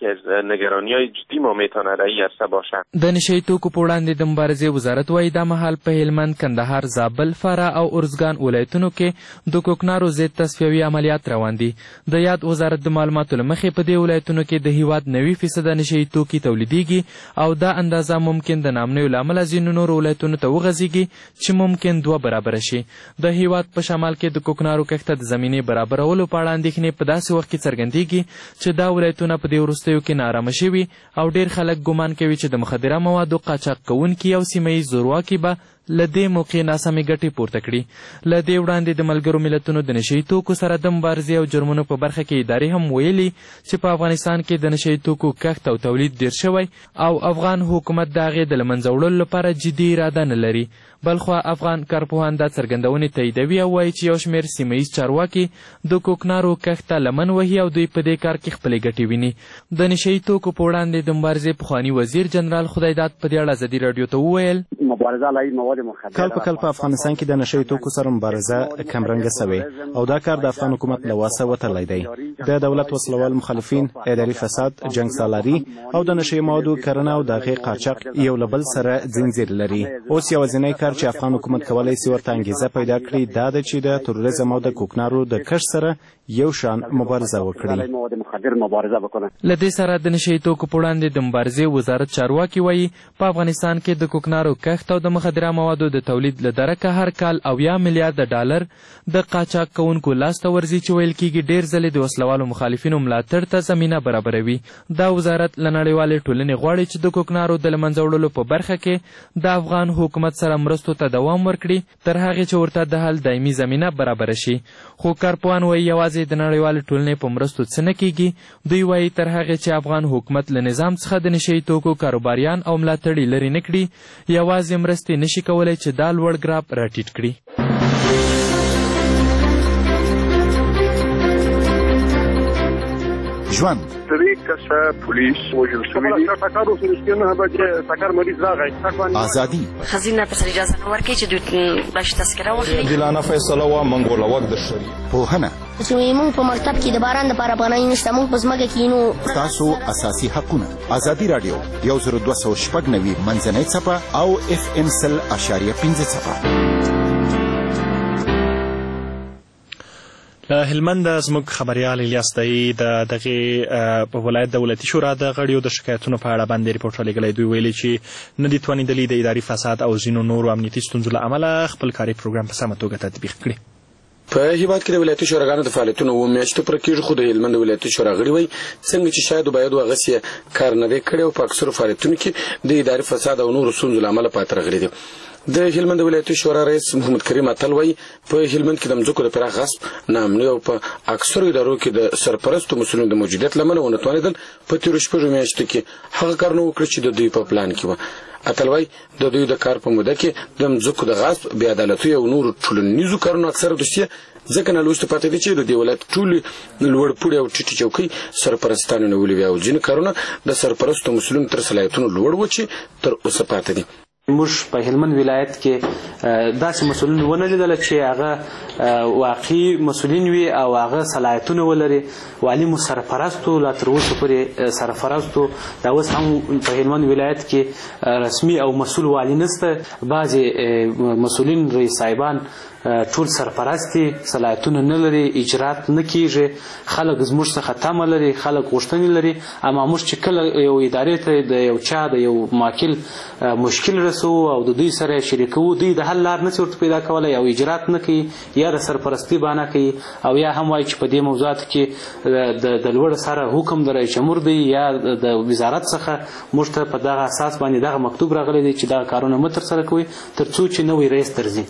د نشه یي توکو په وړاندې د مبارزې وزارت وایي دا مهال په هلمند، کندهار، زابل، فراه او ارزګان ولایتونو کې د کوکنارو ضد تصفیوي عملیات روان دي. د یاد وزارت د معلوماتو له مخې په دې ولایتونو کې د هیواد نوي فیصده نشه یي توکي تولیدیږي او دا اندازه ممکن د ناامنیو له امله ځینو نورو ولایتونو ته وغځېږي چې ممکن دوه برابره شي. د هیواد په شمال کې د کوکنارو کښت د زمینې برابرولو په اړه اندېښنې په داسې وخت کې څرګندېږي چې دا ولایتونه په دې وروستیو کې ناارامه شوي او ډېر خلک ګمان کوي چې د مخدره موادو قاچاق کوونکي او سیمه ییز زورواکي به له دې موقع ناسمې ګټې پورته کړي. له دې وړاندې د ملګرو ملتونو د نشه یي توکو سره د مبارزې او جرمونو په برخه کې ادارې هم ویلي چې په افغانستان کې د نشه یي توکو کښت او تولید ډېر شوی او افغان حکومت د هغې د له منځه وړلو لپاره جدي اراده نه لري. بلخوا افغان کارپوهان دا څرګندونې تاییدوي او وایي چې یو شمېر سیمه ییز چارواکي د کوکنارو کښت ته لمن وهي او دوی په دې کار کې خپلې ګټې ویني. د نشه یي توکو په وړاندې د مبارزې پخواني وزیر جنرال خدایداد په دې اړه ازادي راډیو ته وویل کال په کال په افغانستان کې د نشه یي توکو سره مبارزه کمرنګه سوې او دا کار د افغان حکومت له واسه وتړلی دی. د دولت وسلوال مخالفین، اداري فساد، جنګ سالاري او د نشه یي موادو کرنه او د هغې قاچاق یو له بل سره ځنځیر لري. اوس یوازینی کار چې افغان حکومت کولی سي ورته انګېزه پیدا کړي دا ده چې د تروریزم او د کوکنارو د کښت سره یو شان مبارزه وکړي. له دې سره د نشه یي توکو په وړاندې د مبارزې وزارت چارواکي وایي په افغانستان کې د کوکنارو کښت او د مخدره موادو د تولید له درکه هر کال اویا میلیارده ډالر د قاچاق کوونکو لاسته ورځي چې ویل کېږي ډېر ځلې د وسلوالو مخالفینو ملاتړ ته زمینه برابروي. دا وزارت له نړیوالې ټولنې غواړي چې د کوکنارو د له منځه وړلو په برخه کې د افغان حکومت سره مرستو ته دوام ورکړي تر هغې چې ورته د حل دایمي زمینه برابره شي. خو کارپوهان وایي یوازې د نړیوالې ټولنې په مرستو څه نه کېږي. دوی وایي تر هغې چې افغان حکومت له نظام څخه د نشه یي توکو کاروباریان او ملاتړي لرې نه کړي یوازې مرستې نشي کولی چې دا لوړ ګراف راټیټ کړي. ژوند درې کسه پولیس وژل شوي دي. ټکر وسو نه به چې ټکر مریض راغی. ازادي خزینه ته اجازه نه ورکړي چې دوی باش تذکره واخلي. عادلانه فیصله و منګول وخت د شری. پوهنه چې موږ په مکتب کې د باران لپاره پناه نشته، موږ په ځمکه کې نو تاسو اساسي حقونه. ازادي رادیو یو زر دوه سوه شپږ نوي منځنۍ څپه او اف ام سل اشاریه پنځه څپه. له هلمند زموږ خبریال الیاس دی د دغې په ولایت دولتي شورا د غړیو د شکایتونو په اړه باندې ریپورټ رالیږلی. دوی ویلي چې نه دي توانېدلي د اداري فساد او ځینو نورو امنیتي ستونزو له امله خپل کاري پروګرام په سمه توګه تطبیق کړي. په هیواد کې د ولایتي شوراګانو د فعالیتونو اووه میاشتې پوره کېږي، خو د هلمند ولایتي شورا غړي وایي څنګه چې شاید باید هغسې کار نه دی کړی او په اکثرو فعالیتونو کې د اداري فساد او نورو ستونزو له امله پاتې راغلي دي. د هلمند ولایتي شورا رئیس محمد کریم اتل وایي په هلمند کې د مځکو د پراخ غصب، ناامني او په اکثرو ادارو کې د سرپرستو مسؤلینو د موجودیت له امله ونه توانېدل په تېرو شپږو میاشتو کې هغه کارونه وکړي چې د دوی په پلان کې وه. اتل وایي د دوی د کار په موده کې د مځکو د غصب، بې عدالتۍ او نورو ټولنیزو کارونو اکثره دوسیه ځکه نالوستو پاتې دي چې د دې ولایت ټولې لوړ پوړې او ټیټې چوکۍ سرپرستانو نیولې وي او ځینې کارونه د سرپرستو مسؤلینو تر صلاحیتونو لوړ وو چې تر اوسه پاتې دي. موږ په هلمند ولایت کې داسې مسؤلین ونه لیدل چې هغه واقعي مسؤلین وي او هغه صلاحیتونه ولري. والي مو سرپرستو لا تر اوسه پورې سرپرستو دا اوس هم په هلمند ولایت کې رسمي او مسؤل والي نشته. بعضې مسؤلین رئیس صاحبان ټول سرپرستي صلاحیتونه نه لري، اجرات نه کیږي، خلک زموږ څخه تمه لري، خلک غوښتنې لري. اما موږ چې کله یو ادارې ته د یو چا د یو ماکل مشکل رسوو او د دوی سره شریکوو، دوی د حل لار نشي ورته پیدا کولی، او اجرات نه کوي یا د سرپرستي بهانه کوي او یا هم وایي چې په دې موضوعاتو کې د لوړ سره حکم د رئیس جمهور دی یا د وزارت څخه موږ ته په دغه اساس باندې دغه مکتوب راغلی دی چې دغه کارونه مه ترسره کوئ تر څو چې نوی رئیس درځي.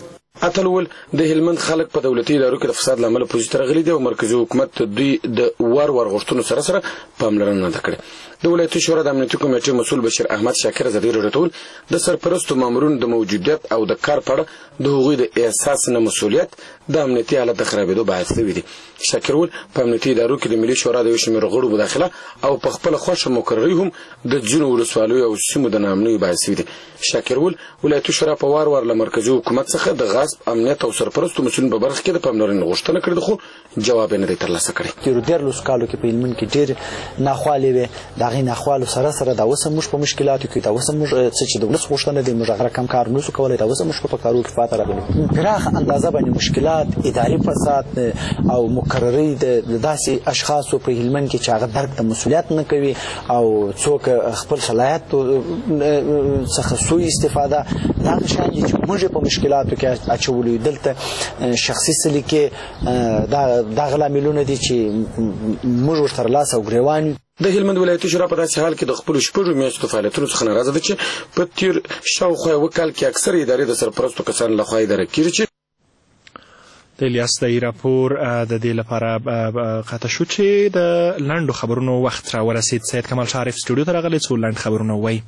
اتل ول د هلمند خلک په دولتي ادارو کې د فساد لامل پوزیشن ته راغلي دي او مرکزی حکومت دوی د وار وار غوښتنو سره سره پاملرنه نه کړې. د ولایتي شورا د امنیتي کمیټې مسؤل بشیر احمد شاکر ازادي راډیو د سرپرستو مامورونو د موجودیت او د کار په اړه د هغوی د احساس نه مسؤلیت د امنیتي حالت د خرابېدو باعث شوی دی. شاکر ول په امنیتي ادارو کې د ملي شورا د یو شمېر غړو مداخله او په خپل خوښه مقرري هم د ځینو ولسوالیو او سیمو د ناامنۍ باعث شوی دی. شاکر ول ولایتي شورا په وار وار له مرکزي حکومت څخه د غصب امنیت او سرپرستو مسؤلین په برخه کې د پاملرنې غوښتنه کړې ده خو جواب یې نه دی ترلاسه کړی. تېرو دیارلسو کالو کې په هلمند کې ډېر ناخوالې وې. د هغې ناخوالو سره سره دا اوس هم موږ په مشکلاتو کې دا اوس هم موږ څه چې د ولس غوښتنه دی موږ هغه رقم کار نشو کولی. دا اوس هم موږ په کارو کې پاته راغلو. پراخه اندازه باندې مشکلات اداري فساد او مقرري د داسې اشخاصو په هلمند کې چې هغه درک د مسؤلیت نه کوي او څوک خپل صلاحیت څخه سوء استفاده دا هغه شیان دي چې موږ په مشکلاتو کې اچولي. دلته شخصي سلیقې دا هغه لاملونه دي چې موږ ورته لاس او ګریوان یو. د هلمند ولایتي شورا په داسې حال کې د خپلو شپږو میاشتو فعالیتونو څخه ناراضه ده چې په تیر شاوخوا یوه کال کې اکثره ادارې د سرپرستو کسانو لخوا اداره کېږي. چې د الیاس دای راپور د دې لپاره قطع شو چې د لنډو خبرونو وخت را ورسید. سید کمال شریف سټوډیو ته راغلی څو لنډ خبرونه وایي.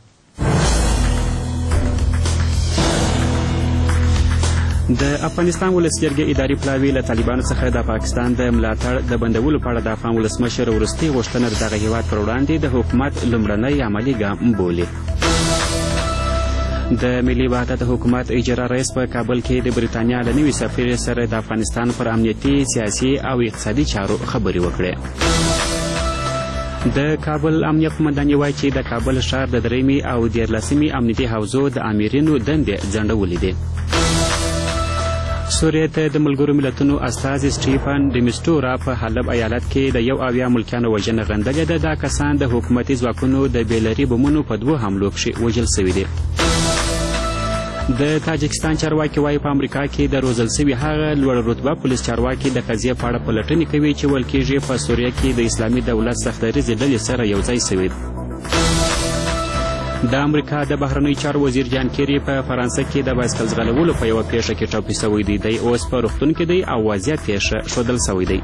د افغانستان ولسجرګې اداري پلاوي له طالبانو څخه د پاکستان د ملاتړ د بندولو په اړه د افغان ولسمشر وروستۍ غوښتنه د دغه هېواد پر وړاندې د حکومت لومړنی عملي ګام بولي. د ملي وحدت حکومت اجرا رئیس په کابل کې د بریتانیا له نوي سفیر سره د افغانستان پر امنیتي سیاسي او اقتصادي چارو خبرې وکړې. د کابل امنیه قومندان وایي چې د کابل ښار د درېیمې او دیارلسمې امنیتي حوزو د آمرینو دندې ځنډولې دي. سوریې ته د ملګرو ملتونو استازي سټیفن ډیمسټورا په حلب ایالت کې د یو اویا ملکیانو وژنه غندلې ده. دا کسان د حکومتي ځواکونو د بیلري بمونو په دوو حملو کښې وژل سوي دي. د تاجکستان چارواکي وایي په امریکا کې د روزل سوي هغه لوړ رتبه پولیس چارواکي د قضیې په اړه پلټنې کوي چې ویل کېږي په سوریه کې د اسلامي دولت سختدریزې ډلې سره یو ځای سوي. د امریکا د بهرنیو چارو وزیر جان کیری په فرانسه کې د بایسکل ځغلولو په یوه پیښه کې ټپي سوی دی. دی اوس په روغتون کې دی او وضعیت یې ښه ښودل سوی دی.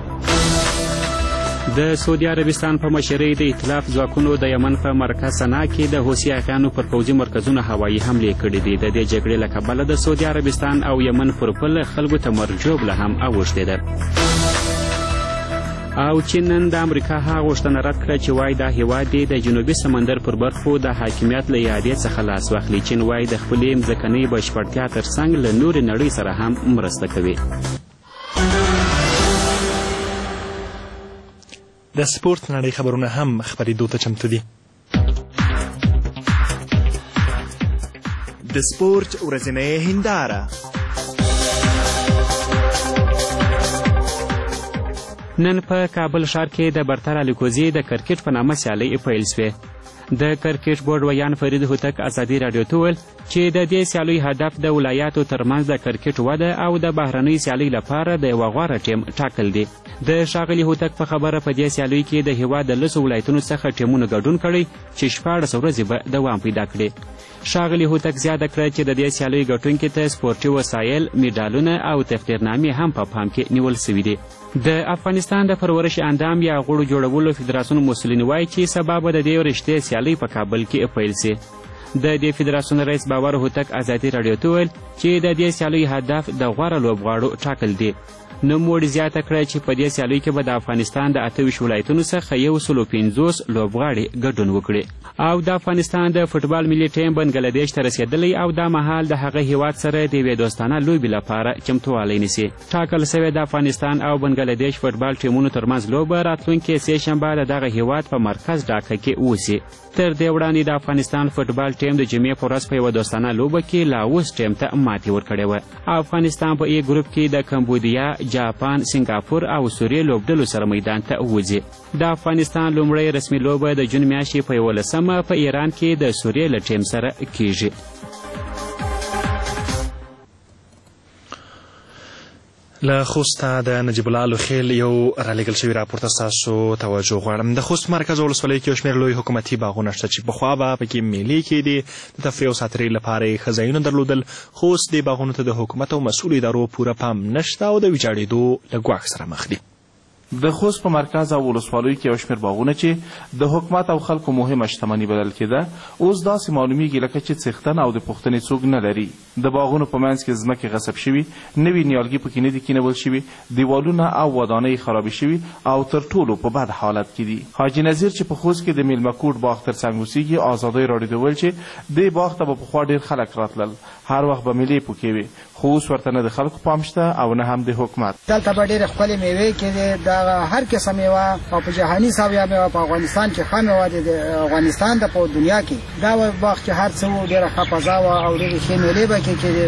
د سعودي عربستان په مشرۍ د ائتلاف ځواکونو د یمن په مرکز سنا کې د حوثي عقیانو پر پوځي مرکزونو هوایي حملې کړې دي. د دې جګړې له کبله د سعودي عربستان او یمن پر پل خلکو ته مرګ ژوبله هم اوښتې ده. او چې نن د امریکا هغه غوښتنه رد کړه چې وایي دا هېواد یې د جنوبي سمندر پر برخو د حاکمیت له اعادې څخه لاس واخلي. چین وایي د خپلې مځکنۍ بشپړتیا تر څنګ له نورې نړۍ سره هم مرسته کوي. د سپورت نړۍ خبرونه هم خپرېدو ته چمتو دي. د سپورت ورځنۍ هنداره. نن په کابل ښار کې د برتر الیکوزي د کرکټ په نامه سیالۍ پیل شوې. د کرکټ بورډ ویان فرید هوتک ازادي راډیو ته وویل چې د دې سیالیو هدف د ولایاتو ترمنځ د کرکټ وده او د بهرنۍ سیالۍ لپاره د یوه غوره ټیم ټاکل دي. د ښاغلي هوتک په خبره په دې سیالیو کې د هېواد د لسو ولایتونو څخه ټیمونو ګډون کړی چې شپاړس ورځې به دوام پیدا کړي. ښاغلي هوتک زیاته کړه چې د دې سیالیو ګټونکي ته سپورټي وسایل، میډالونه او تقدیرنامې هم په پام کې نیول سوي دي. د افغانستان د پرورش اندام یا غړو جوړولو فدراسیون مسؤلین وایي چې سبا به د دې رشتې سیالۍ په کابل کې پیل سي. د دې فدراسیون رئیس باور هوتک ازادي راډیو ته وویل چې د دې سیالیو هدف د غوره لوبغاړو ټاکل دي. نوموړي زیاته کړه چې په دې سیالیو کې به د افغانستان د اته ویشت ولایتونو څخه یو سلو پنځوس لوبغاړي ګډون وکړي. او د افغانستان د فوټبال ملي ټیم بنګلادیش ته رسېدلی او دا مهال د هغه هیواد سره د یوې دوستانه لوبې لپاره چمتووالی نیسي. ټاکل سوې د افغانستان او بنګلادیش فوټبال ټیمونو ترمنځ لوبه راتلونکې سې شنبه د دغه هیواد په مرکز ډاکا کې وسي. تر دې وړاندې د افغانستان فوټبال ټیم د جمعې په ورځ په یوه دوستانه لوبه کې لاوس ټیم ته ماتې ورکړې وه. افغانستان په ای ګروپ کې د کمبودیا، جاپان، سنګاپور او سوریې لوبډلو سره میدان ته وځي. د افغانستان لومړی رسمي لوبه د جون میاشتې په یولسمه په ایران کې د سوریې له ټیم سره کیږي. له خوسته د نجیب الله لوخیل یو رالیږل شوي راپور ته ستاسو توجه غواړم. د خوست مرکز ولسوالۍ کې یو شمېر لوی حکومتي باغونه شته چې پخوا به پکې میلې کېدې، د تفریح او ساتیرۍ لپاره یې ښه ځایونه درلودل. خو اوس دې باغونو ته د حکومت او مسؤلو ادارو پوره پام نشته او د ویجاړېدو له ګواښ سره مخ دي. د خوست په مرکز او ولسوالیو کې یو شمېر باغونه چې د حکومت او خلکو مهمه شتمني بلل کېده، اوس داسې معلومیږي لکه چې څښتن او د پوښتنې څوک نه لري. د باغونو په منځ کې ځمکې غصب شوي، نوي نیالګي پکې نه دي کینول شوي، دیوالونه او ودانۍ خرابې شوي او تر ټولو په بد حالت کې دي. حاجي نظیر چې په خوست کې د میلمه کوټ باغ تر څنګ اوسېږي، ازادۍ راډیو ته وویل چې دې باغ ته به پخوا ډېر خلک راتلل، هر وخت به میلې پکې وي، خو اوس ورته نه د خلکو پام شته او نه هم د حکومت. دلته به ډېرې ښکلې میوې کېدې، د هر قسم میوه او په جهاني ساویه میوه په افغانستان کې ښه میوه د افغانستان د په دنیا کې دا باغ چې هر څه و ډېره ښه فضا وه او ډېرې ښې میلې به کې کېدې.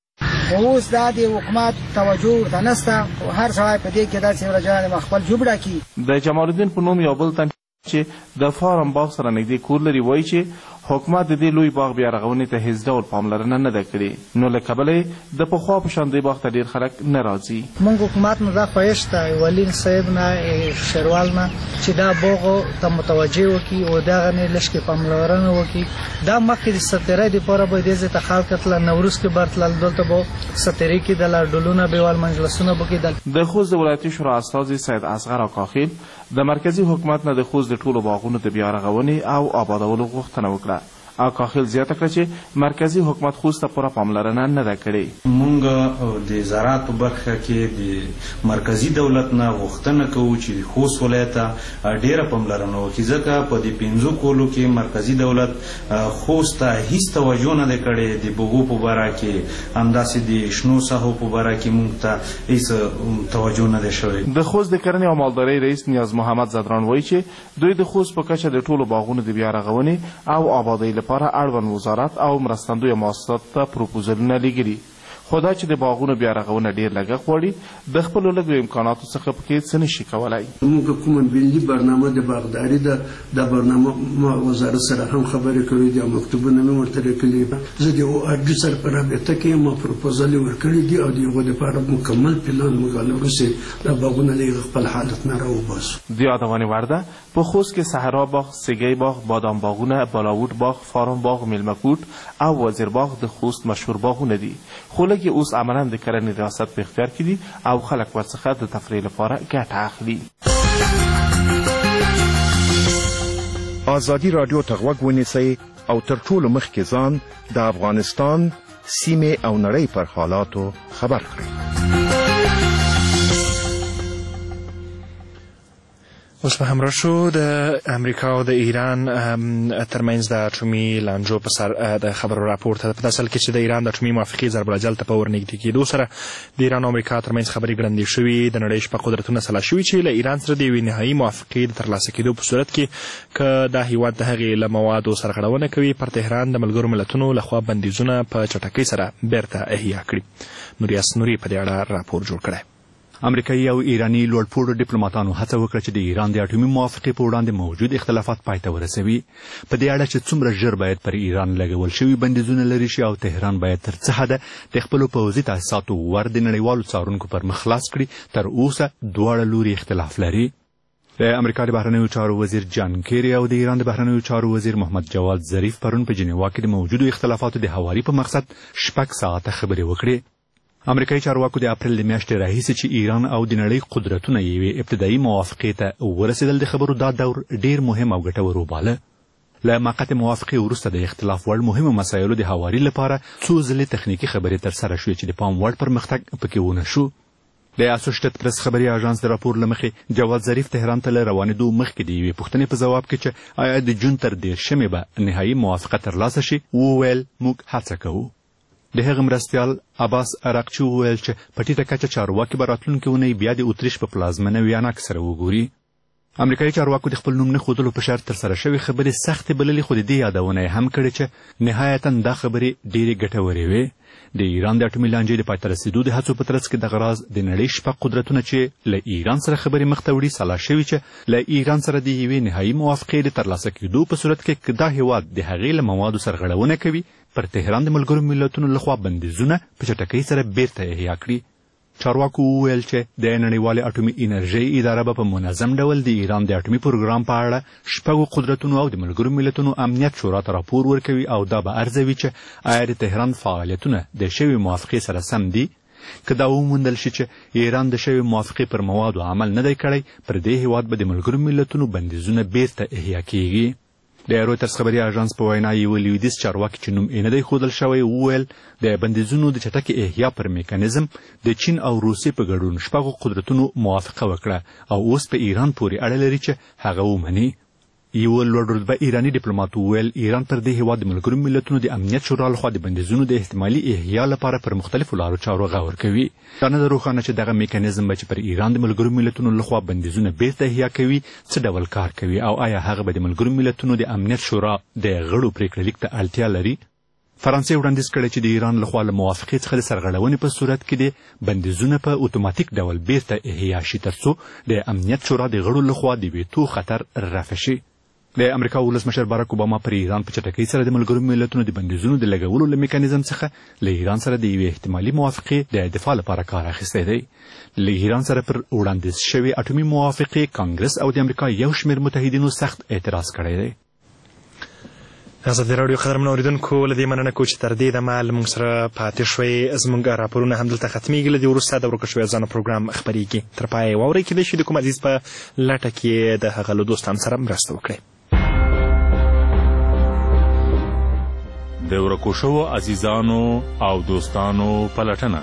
خو اوس دا د حکومت توجه ورته نشته، هر سړی په دې کې داسې ورجانې خپل جوبړه کړي. د جمال الدین په نوم یو بل تن چې د فارم باغ سره نږدې کور لري وایي چې حکومت د دې لوی باغ بیا رغونې ته هیڅ ډول پاملرنه نه ده کړې، نو له کبله یې د پخوا په شان دې باغ ته ډېر خلک نه راځي. موږ حکومت نه دا خواهش ته ولي صاحب نه شیروال نه چې دا باغ ته متوجه وکړي او دغه نه لږ کې پاملرنه وکړي. دا مخکې د ستیرۍ دپاره به دې ځای ته خلک تلل، نوروز کې به تلل، دلته به ستیرۍ کېدله، ډولونه به ول، مجلسونه به کېدل. د خوست د ولایتي شورا استازي سید اصغر کاخیل د مرکزي حکومت نه د خوست د ټولو باغونو د بیا رغونې او آبادولو غوښتنه وکړه. کاخیل زیاته کړه چې مرکزي حکومت خوست ته پوره پاملرنه نه ده کړې. مونږ د زراعت په برخه کې د مرکزي دولت نه غوښتنه کوو چې خوست ولایت ته ډېره پاملرنه وکړي، ځکه په دې پنځو کولو کې مرکزي دولت خوست ته هیڅ توجه نه ده کړې. د بوغو په باره کې همداسې د شنو ساحو په باره کې مونږ ته هیڅ توجه نه ده شوې. د خوست د کرنې او مالدارۍ رئیس نیاز محمد زدران وایي چې دوی د خوست په کچه د ټولو باغونو د بیا رغونې او آبادۍ لپاره اړوند وزارت او مرستندویه مؤسساتو ته پروپوزلونه لیږلي، خو دا چې د باغونو بیا رغونه ډېر لګښت غواړي، د خپلو لږو امکاناتو څخه پکې څه نشي کولی. موږ کومه ملي برنامه د باغداري ده، دا برنامه وزارت سره هم خبرې کړې دي او مکتوبونه مې ورته لیکلي. زه د او آر ډي سره په رابطه کې ما پروپوزل یې ورکړي دي او د هغو دپاره مکمل پلان موږ له وروسته دا باغونه د خپل حالت نه راوباسو. د یادونې وړ ده په خوست کې صحرا باغ، سیګی باغ، بادام باغونه، بالاووډ باغ، فارم باغ، میلمه کوټ او وزیر باغ د خوست مشهور باغونه دي، خو لږ اوس عملا د کرنې ریاست په اختیار کې دي او خلک ورڅخه د تفریح لپاره ګټه اخلي. ازادي راډیو ته غوږ ونیسئ او تر ټولو مخکې ځان د افغانستان، سیمې او نړۍ پر حالاتو خبر کړئ. اوس به همراه شو د امریکا او د ایران ترمنځ د اټومي لانجو په سر د خبرو راپور ته په اصل کې چې د ایران د اټومي موافقې ضرب الجل ته په ورنږدې کېدو سره د ایران او امریکا ترمنځ خبرې ګړندې شوي. د نړۍ شپږ قدرتونه سلا شوي چې له ایران سره د یوې نهایي موافقې د ترلاسه کېدو په صورت کې که دا هیواد د هغې له موادو سرغړونه کوي، پر تهران د ملګرو ملتونو لخوا بندیزونه په چټکۍ سره بیرته احیا کړي. نوریاس نوري په دې اړه راپور جوړ کړی. امریکایي او ایراني لوړپوړو ډیپلوماتانو هڅه وکړه چې د ایران د اټومي موافقې په وړاندې موجود اختلافات پای ته ورسوي، په دې اړه چې څومره ژر باید پر ایران لګول شوي بندیزونه لرې شي او تهران باید تر څه حده د خپلو پوځي تاسیساتو ور د نړیوالو څارونکو پر مخ خلاص کړي. تر اوسه دواړه لوري اختلاف لري. د امریکا د بهرنیو چارو وزیر جان کیری او د ایران د بهرنیو چارو وزیر محمد جواد ظریف پرون په جنیوا کې د موجودو اختلافاتو د هواري په مقصد شپږ ساعته خبرې وکړې. امریکایي چارواکو د اپریل د میاشتې راهیسې چې ایران او د نړۍ قدرتونه یوې ابتدایي موافقې ته ورسېدل د خبرو دا دور ډېر مهم او ګټور وباله. له موقتې موافقې وروسته د اختلاف وړ مهمو مسایلو د هواري لپاره څو ځلې تخنیکي خبرې ترسره شوې چې د پام وړ پرمختګ پکې ونه شو. د اسوشیټډ پریس خبري اژانس د راپور له مخې جواد ظریف تهران ته له روانېدو مخکې د یوې پوښتنې په ځواب کې چې آیا د جون تر دېرشمې به نهایي موافقه ترلاسه شي وویل موږ هڅه کوو. د هغه مرستیال عباس عراقچي وویل چې په ټیټه کچه چارواکي به راتلونکې اونۍ بیا د اتریش په پلازمینه ویانا کې سره وګوري. امریکایي چارواکو د خپل نوم نه ښودلو په شرط ترسره شوې خبرې سختې بللې، خو د دې یادونه یې هم کړې چې نهایتا دا خبرې ډېرې ګټورې وې. د ایران د اټومي لانجې د پای ته رسېدو د هڅو په ترڅ کې دغه راز د نړۍ شپږ قدرتونه چې له ایران سره خبرې مخ ته وړي سلا شوي چې له ایران سره د یوې نهایي موافقې د ترلاسه کېدو په صورت کې که دا هېواد د هغې له موادو سرغړونه کوي، پر تهران د ملګرو ملتونو لخوا بندیزونه په چټکۍ سره بیرته احیا کړي. چارواکو وویل چې د نړیوالې اټومي انرژۍ اداره به په منظم ډول د ایران د اټومي پروګرام په اړه شپږو قدرتونو او د ملګرو ملتونو امنیت شورا ته راپور ورکوي او دا به ارزوي چې آیا د تهران فعالیتونه د شوې موافقې سره سم دي. که دا وموندل شي چې ایران د شوې موافقې پر موادو عمل نه دی کړی، پر دې هیواد به د ملګرو ملتونو بندیزونه بیرته احیا کیږي. د رویټرز خبري اژانس په وینا یو لویدیځ چارواکي چې نوم یې نه دی ښودل شوی وویل د بندیزونو د چټکې احیا پر میکانیزم د چین او روسیې په ګډون شپږو قدرتونو موافقه وکړه او اوس په ایران پورې اړه لري چې هغه ومني. یو لوړ رتبه ایراني ډیپلوماټ وویل ایران پر دې هیواد د ملګرو ملتونو د امنیت شورا لخوا د بندیزونو د احتمالي احیا لپاره پر مختلفو لارو چارو غور کوي. دا نه ده روښانه چې دغه میکانیزم به چې پر ایران د ملګرو ملتونو لخوا بندیزونه بیرته احیا کوي څه ډول کار کوي او آیا هغه به د ملګرو ملتونو د امنیت شورا د غړو پریکړه لیک ته اړتیا لري. فرانسې وړاندیز کړی چې د ایران لخوا له موافقې څخه د سرغړونې په صورت کې د بندیزونه په اتوماتیک ډول بیرته احیا شي ترڅو د امنیت شورا د غړو لخوا د ویتو خطر رفع شي. د امریکا ولسمشر باراک اوباما پر ایران په چټکۍ سره د ملګرو ملتونو د بندیزونو د لګولو له میکانیزم څخه له ایران سره د یوې احتمالي موافقې د دفاع لپاره کار اخیستی دی. له ایران سره پر وړاندیز شوې اټومي موافقې کانګرس او د امریکا یو شمېر متحدینو سخت اعتراض کړی دی. ازادي راډیو قدرمنو اورېدونکو له دې مننه کوو چې تر دې دمه له موږ سره پاتې شوئ. زموږ راپورونه همدلته ختمیږي. له دې وروسته د ورکه شویو ځانو پروګرام خپرېږي. تر پایه یې واورئ. کیدای شي د کوم عزیز په لټه کې د هغه له دوستانو سره مرسته وکړئ. د ورکو شوو عزیزانو او دوستانو پلټنه.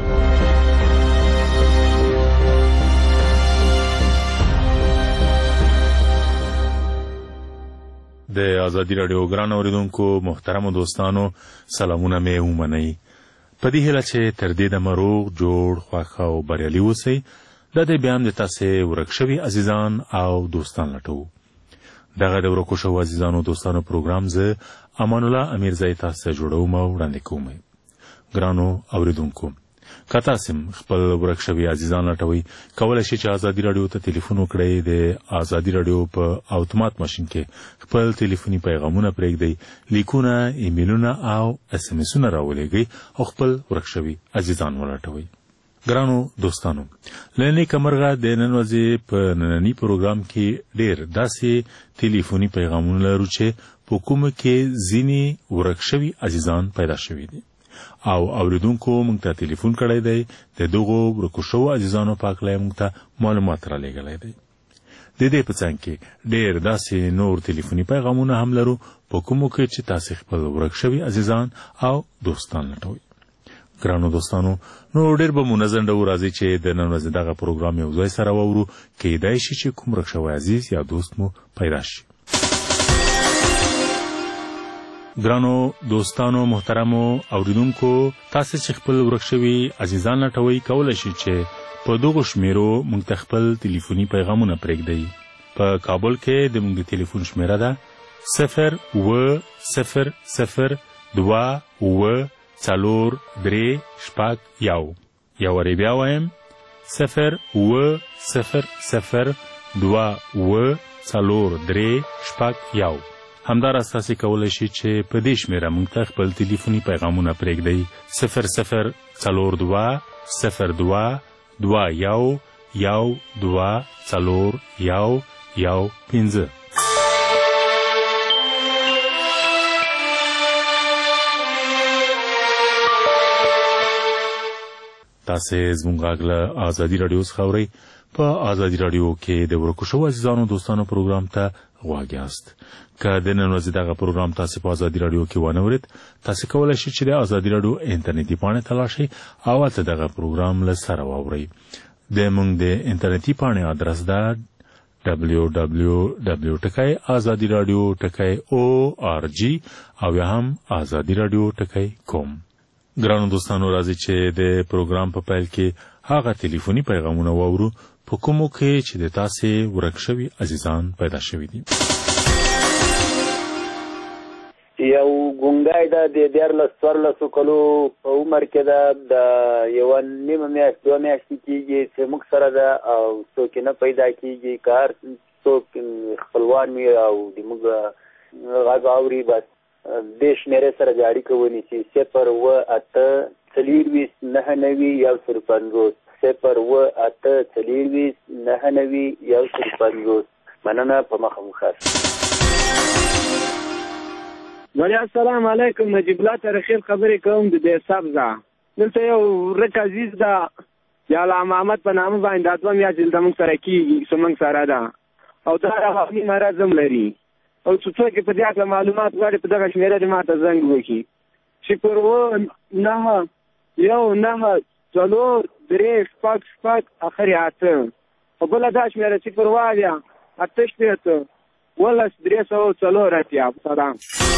د ازادي راډیو ګران اوریدونکو محترمو دوستانو سلامونه مې ومنئ. په دې هیله چې تر دې دمه روغ جوړ خوښ او بریالي اوسئ. دا دی بیا هم د تاسې ورک شوي عزیزان او دوستان لټوو. دغه د ورکو شوو عزیزانو دوستانو پروګرام زه امان الله امیرزی تاسو ته جوړوم او وړاندې کوم. ګرانو اوریدونکو، که تاسو خپل ورک شوي عزیزان لټوئ، کولی شئ چې ازادي راډیو ته تلیفون وکړئ. د ازادي راډیو په اتومات ماشین کې خپل تلیفوني پیغامونه پرېږدئ، لیکونه، ایمیلونه او اس ام اسونه راولېږئ او خپل ورک شوي عزیزان ولټوئ. ګرانو دوستانو، له نیکه مرغه د نن ورځې په ننني پروګرام کې ډېر داسې تلیفوني پیغامونه لرو چې په کومه کې ځینې ورک شوي عزیزان پیدا شوي دي او اوریدونکو موږ ته تلیفون کړی دی. د دغو ورکو شوو عزیزانو په هکله یې موږ ته معلومات رالیږلی دی. د دې په څنګ کې ډېر داسې نور تلیفوني پیغامونه هم لرو په کومو کې چې تاسې خپل ورک شوي عزیزان او دوستان لټوئ. ګرانو دوستانو، نو ډېر به مو نظر ډول راځي چې د نن ورځې دغه پروګرام یو ځای سره واورو. کیدای شي چې کوم ورک شوی عزیز یا دوست مو پیدا شي. ګرانو دوستانو محترمو اوریدونکو، تاسو چې خپل ورک شوي عزیزان لټوئ، کولی شئ چې په دغو شمیرو موږ ته خپل تلیفوني پیغامونه پرېږدئ. په کابل کې د موږ د تلیفون شمیره ده صفر اوه صفر صفر دوه اوه څلور درې شپږ یو. یو وارې بیا وایم صفر اوه صفر صفر دوه اوه څلور درې شپږ یو. همداراز تاسې کولی شئ چې په دې شمېره موږ ته خپل تلیفوني پیغامونه پرېږدئ. صفر صفر څلور دوه صفر دوه دوه یو یو دوه څلور یو یو پنځه. تاسې زموږ غږ له ازادي راډیو څخه اورئ. په ازادي راډیو کې د ورکو شوو عزیزانو دوستانو پروګرام ته غوږ یاست. که د نن ورځې دغه پروګرام تاسې په ازادي راډیو کې ونه اورېد، تاسې کولی شئ چې د ازادي راډیو انټرنیټي پاڼې ته لاړ شئ او هلته دغه پروګرام له سره واورئ. د موږ د انټرنیټي پاڼې ادرس ده ډبلیو ډبلیو ډبلیو ټکی ازادي راډیو ټکی او آر جی او یا هم ازادي راډیو ټکی کوم. ګرانو دوستانو، راځئ چې د پروګرام په پیل کې هغه تلیفوني پیغامونه واورو په کومو کې چې د تاسې ورک شوي عزیزان پیدا شوي دي. یو ګونګی ده د دیارلس څوارلسو کلو په عمر کې ده، د یوه نیمه میاشت دوه میاشتې کېږي چې موږ سره ده او څوک نه پیدا کېږي. که هر څوک خپلوان وي او د موږ غږ اوري، بس دې شمېرې سره د اړیکه ونیسي. صفر اوه اته څلېرویشت نهه نوي یو سل پنځوس صفر اوه اته څلېرویشت نهه نوي یو سل پنځوس. مننه، په مخه مو ښه. ولی السلام علیکم. نجیب الله ترخیل خبرې کوم د دې سبزه. دلته یو ورک عزیز ده د علامه محمد په نامه باندې دا دوه میاشتې دلته موږ سره کېږي، زموږ سره ده او دا رواني مرض هم لري. او چې څوک په دې هکله معلومات غواړي په دغه شمېره دې ما ته زنګ وکړي. صفر اوه نهه یو نهه څلور درې شپږ شپږ اخر یې اته. او بله دا شمېره صفر اوه اویا اته شپېته اوولس درې سوه څلور اتیا. سلام.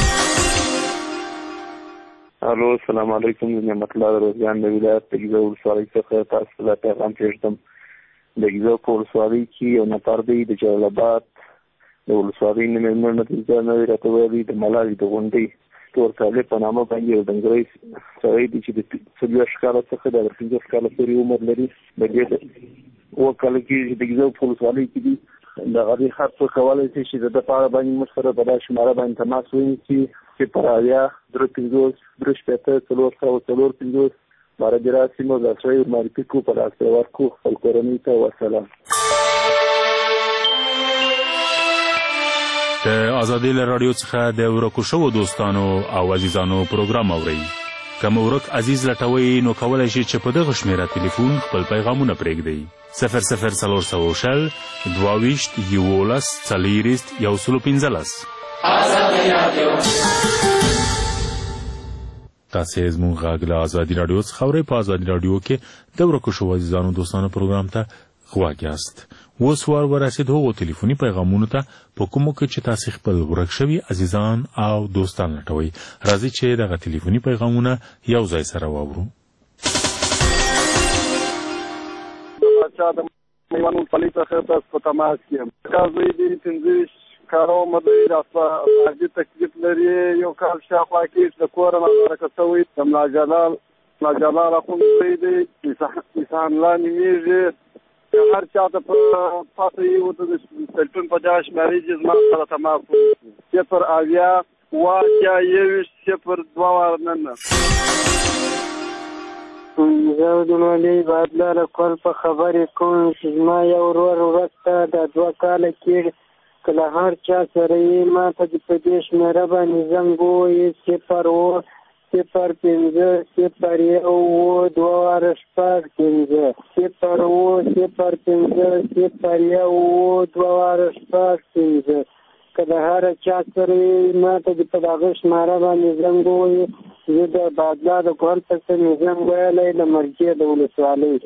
الو، السلام علیکم. نعمت الله د روزګان د ولایت د ګیزو ولسوالۍ څخه تاسو ته پیغام پرېږدم. د ګیزو په ولسوالۍ کې یو نفر دی د جلال آباد د ولسوالۍ نه مېرمن نتیجه نوی راته ویلي د ملاوي د غونډۍ تور صالح په نامه باندې یو ډنګری سړی دی چې د څلوېښت کاله څخه د پنځوس کاله پورې عمر لري. د دې اووه کاله کېږي د ګیزو په ولسوالۍ کې دي. د هغې خط څوک کولی شي چې د ده په اړه باندې موږ سره په دا شماره باندې تماس ونیسي صفر اویا درې پنځوس درې شپېته څلور سوه څلور پنځوس. باره دې راسي موږ دا سړی ورمعرفي کړو، په لاس یې ورکړو خپل کورنۍ ته. وسلام. د ازادۍ له راډیو څخه د ورکو شوو دوستانو او عزیزانو پروګرام اورئ. که مو ورک عزیز لټوئ نو کولی شئ چې په دغه شمېره تلیفون خپل پیغامونه پرېږدئ. صفر صفر څلور سوه شل دوه ویشت یولس څلېرویشت یو سل پنځلس. تاسې زموږ غږ له ازادي راډیو څخه اورئ. په ازادي راډیو کې د ورکو شوو عزیزانو دوستانو پروګرام ته غوږ یاست. اوس وار ورسېد هغو تلیفوني پیغامونو ته په کومو کې چې تاسې خپل ورک شوي عزیزان او دوستان لټوئ. راځئ چې دغه تلیفوني پیغامونه یو ځای سره واورو. د میوان ولسوالۍ څخه تاسو په تماس کې یم. کال زوی دی پنځه ویشت کاله عمر لري، راځي تکلیف لري. یو کال شاوخوا کې د کوره ناظرکه شوی د ملا جلال ملا جلال اخوندزی دی، عیسی الله نومیږي. هر چا ته په پاته یې ورته د ټلیفون په دغه شمېرې چې زما سره تماس وکړي. صفر اویا اوه اتیا یوویشت صفر دوه ورننه. زه د مولوي عبدالله له کور په خبرې کوم چې زما یو ورور ورک ته دا دوه کاله کېږي، که له هر چا سره یې ما ته د په دې شمېره باندې زنګ ووایي صفر اوه صفر پنځه صفر یو اوه دوه واره شپږ پنځه صفر اوه صفر پنځه صفر یو اوه دوه واره شپږ پنځه. که د هر چا سره یې ما ته د په دغه شماره باندې زنګ ووایي. زه د عبدالله د کور څخه مې زنګ ویلی د مرجې د ولسوالۍ.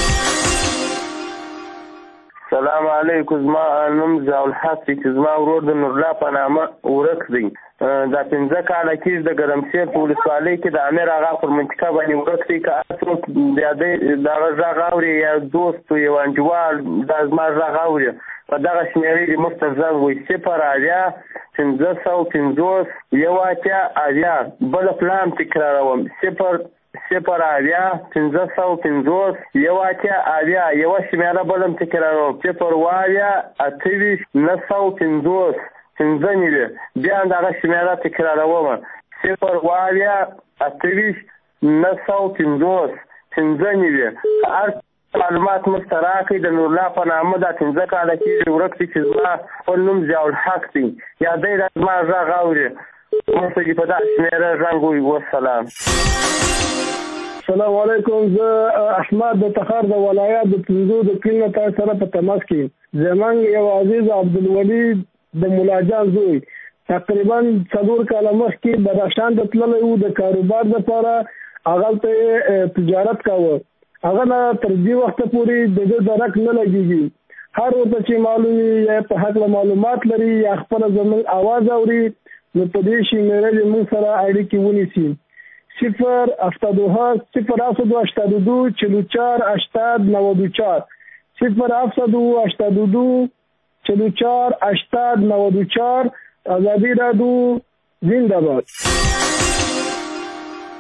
سلام علیکم. زما نوم ضیاءالحق دی چې زما ورور د نورالله په نامه ورک دی. دا پنځه کاله کېږي د ګرمسیر په ولسوالۍ کې د امیر اغا پر منطقه باندې ورک دی. که هر څوک د هغه غږ اوري یا دوست یو انډیوال دا زما غږ اوري په دغه شمېرې دې موږ ته زنګ وایي. صفر اویا پنځه سوه پنځوس یو اتیا اویا. بله پلان تکراروم. صفر صفر اویا پنځه سوه پنځوس یو اتیا اویا. یوه شمېره بله هم تکراروم. صفر اوه اویا اته ویشت نهه سوه پنځوس پنځه نوي. بیا هم دغه شمېره تکراروم. صفر اوه اویا اته ویشت نهه سوه پنځوس پنځه نوي. هر معلومات موږ ته راکړئ. د نورالله په نامه دا پنځه کاله کېږي ورک دی چې زما خپل نوم ضیاءالحق دی. یا دی دا زما غږ اوري موږ ته دې په دغه شمېره زنګ ووایي. وسلام. السلام علیکم. زه احمد د تخار د ولایت د پنځو د کلي نه تاسو سره په تماس کې یم. زموږ یو عزیز عبدالولي د ملاجان زوی تقریبا څلور کاله مخکې بدخشان ته تللی و د کاروبار دپاره. هغلته تجارت کاوه. هغه نه تر دې وخته پورې د ده درک نه لګېږي. هر ورته چې معلوم وي یا په هکله معلومات لري یا خپله زموږ اواز اوري نو په دې شمېره دې موږ سره اړیکې ونیسي. صفر هفتاد و هشت صفر هفتاد و هشتاد و دو چهل و چهار هشتاد نود و چهار صفر هفتاد و هشتاد و دو چهل و چهار هشتاد نود و چهار. ازادي راډیو زنده باد.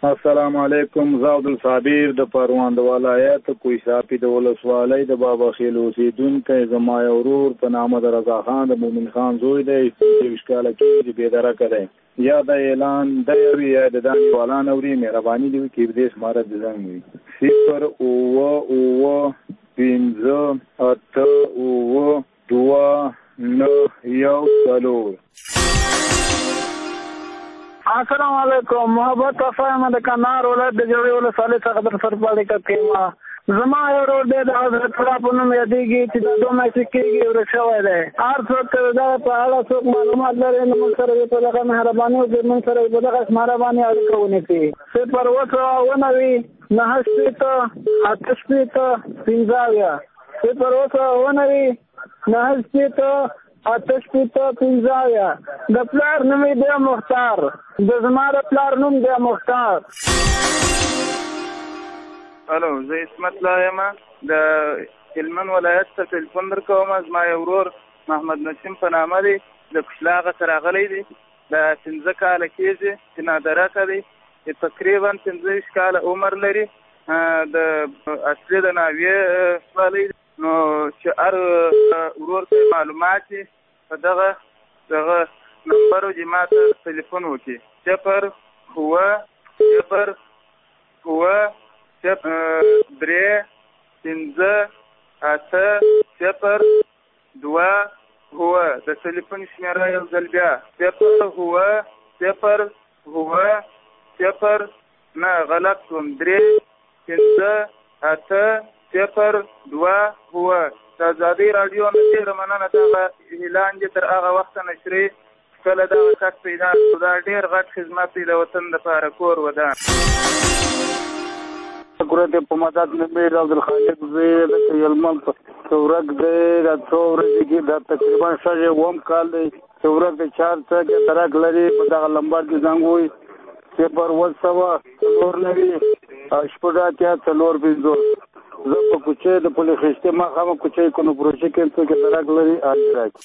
السلام علیکم. زه عبدالصابر د پروان د ولایت کوی صافي د ولسوالۍ د بابا خیل اوسېدونکی. زما یو ورور په نامه د رضا خان د مومن خان زوی دی، یویشت کاله کېږي، بېدرکه دی. یا د اعلان دی وي یا د دانې والان اوري، مهرباني دې وکړي په دې شماره د زنګ وي صفر اووه اووه پنځه اته اووه دوه نه یو څلور. السلام علیکم. محبت وفایم د کندهار ولایت د جوړې ولسوالۍ څخه در سره پالیکه کېما. زما یو ورور دی د حضرت الله په نوم یادېږي چې دا دوه میاشتې کېږي ورک شوی دی. هر څوک د دغه په اړه څوک معلومات لري نو موږ سره په دغه مهرباني وکړي، موږ سره په دغه شماره باندې اړیکه ونیسي. صفر اووه سوه ونوي نهه شپېته اته شپېته پنځه اویا. صفر اووه سوه ونوي نهه شپېته اته شپېته پنځه اویا. د پلار نوم یې دی مختار، د زما د پلار نوم دی مختار. الو، زه اسمت الله یم، د هلمند ولایت ته تلیفون درکوم. زما یو ورور محمد نسیم په نامه دی، د کشلاغه ته راغلی دی، د پنځه کاله کېږي چې نادرکه دی، تقریبا پنځه ویشت کاله عمر لري، د اصلي د ناویې ولسوالۍ دی. نو چې هر ورور ته معلومات په دغه دغه نمبر چې ما ته تلیفون وکړي، صفر اووه صفر اووه درې پنځه اته صفر دوه اووه. د تلیفون شمېره یو ځل بیا صفر اووه صفر اووه صفر نه غلط شوم درې پنځه اته صفر دوه اووه. د ازادۍ راډیو نه ډېره مننه. دغه اعلان چې تر هغه وخته نشرې کله دغه غږ پیدا کړو، دا ډېر غټ خدمت دی د وطن دپاره کور ودان. قرت په مدد نمیر عبدالخالق زی د هلمند په ورځ دی د څو ورځې کې دا تقریبا شل اووم کال دی چې ورځ د چار څه کې ترک لري. په دغه لمبر کې زنګ وي صفر اووه سوه څلور لري شپږ اتیا څلور پنځوس. زه په کوچۍ د پلي خیشتې ماښامه کوچۍ کنو پروژې کې څوک درک لري اجراک.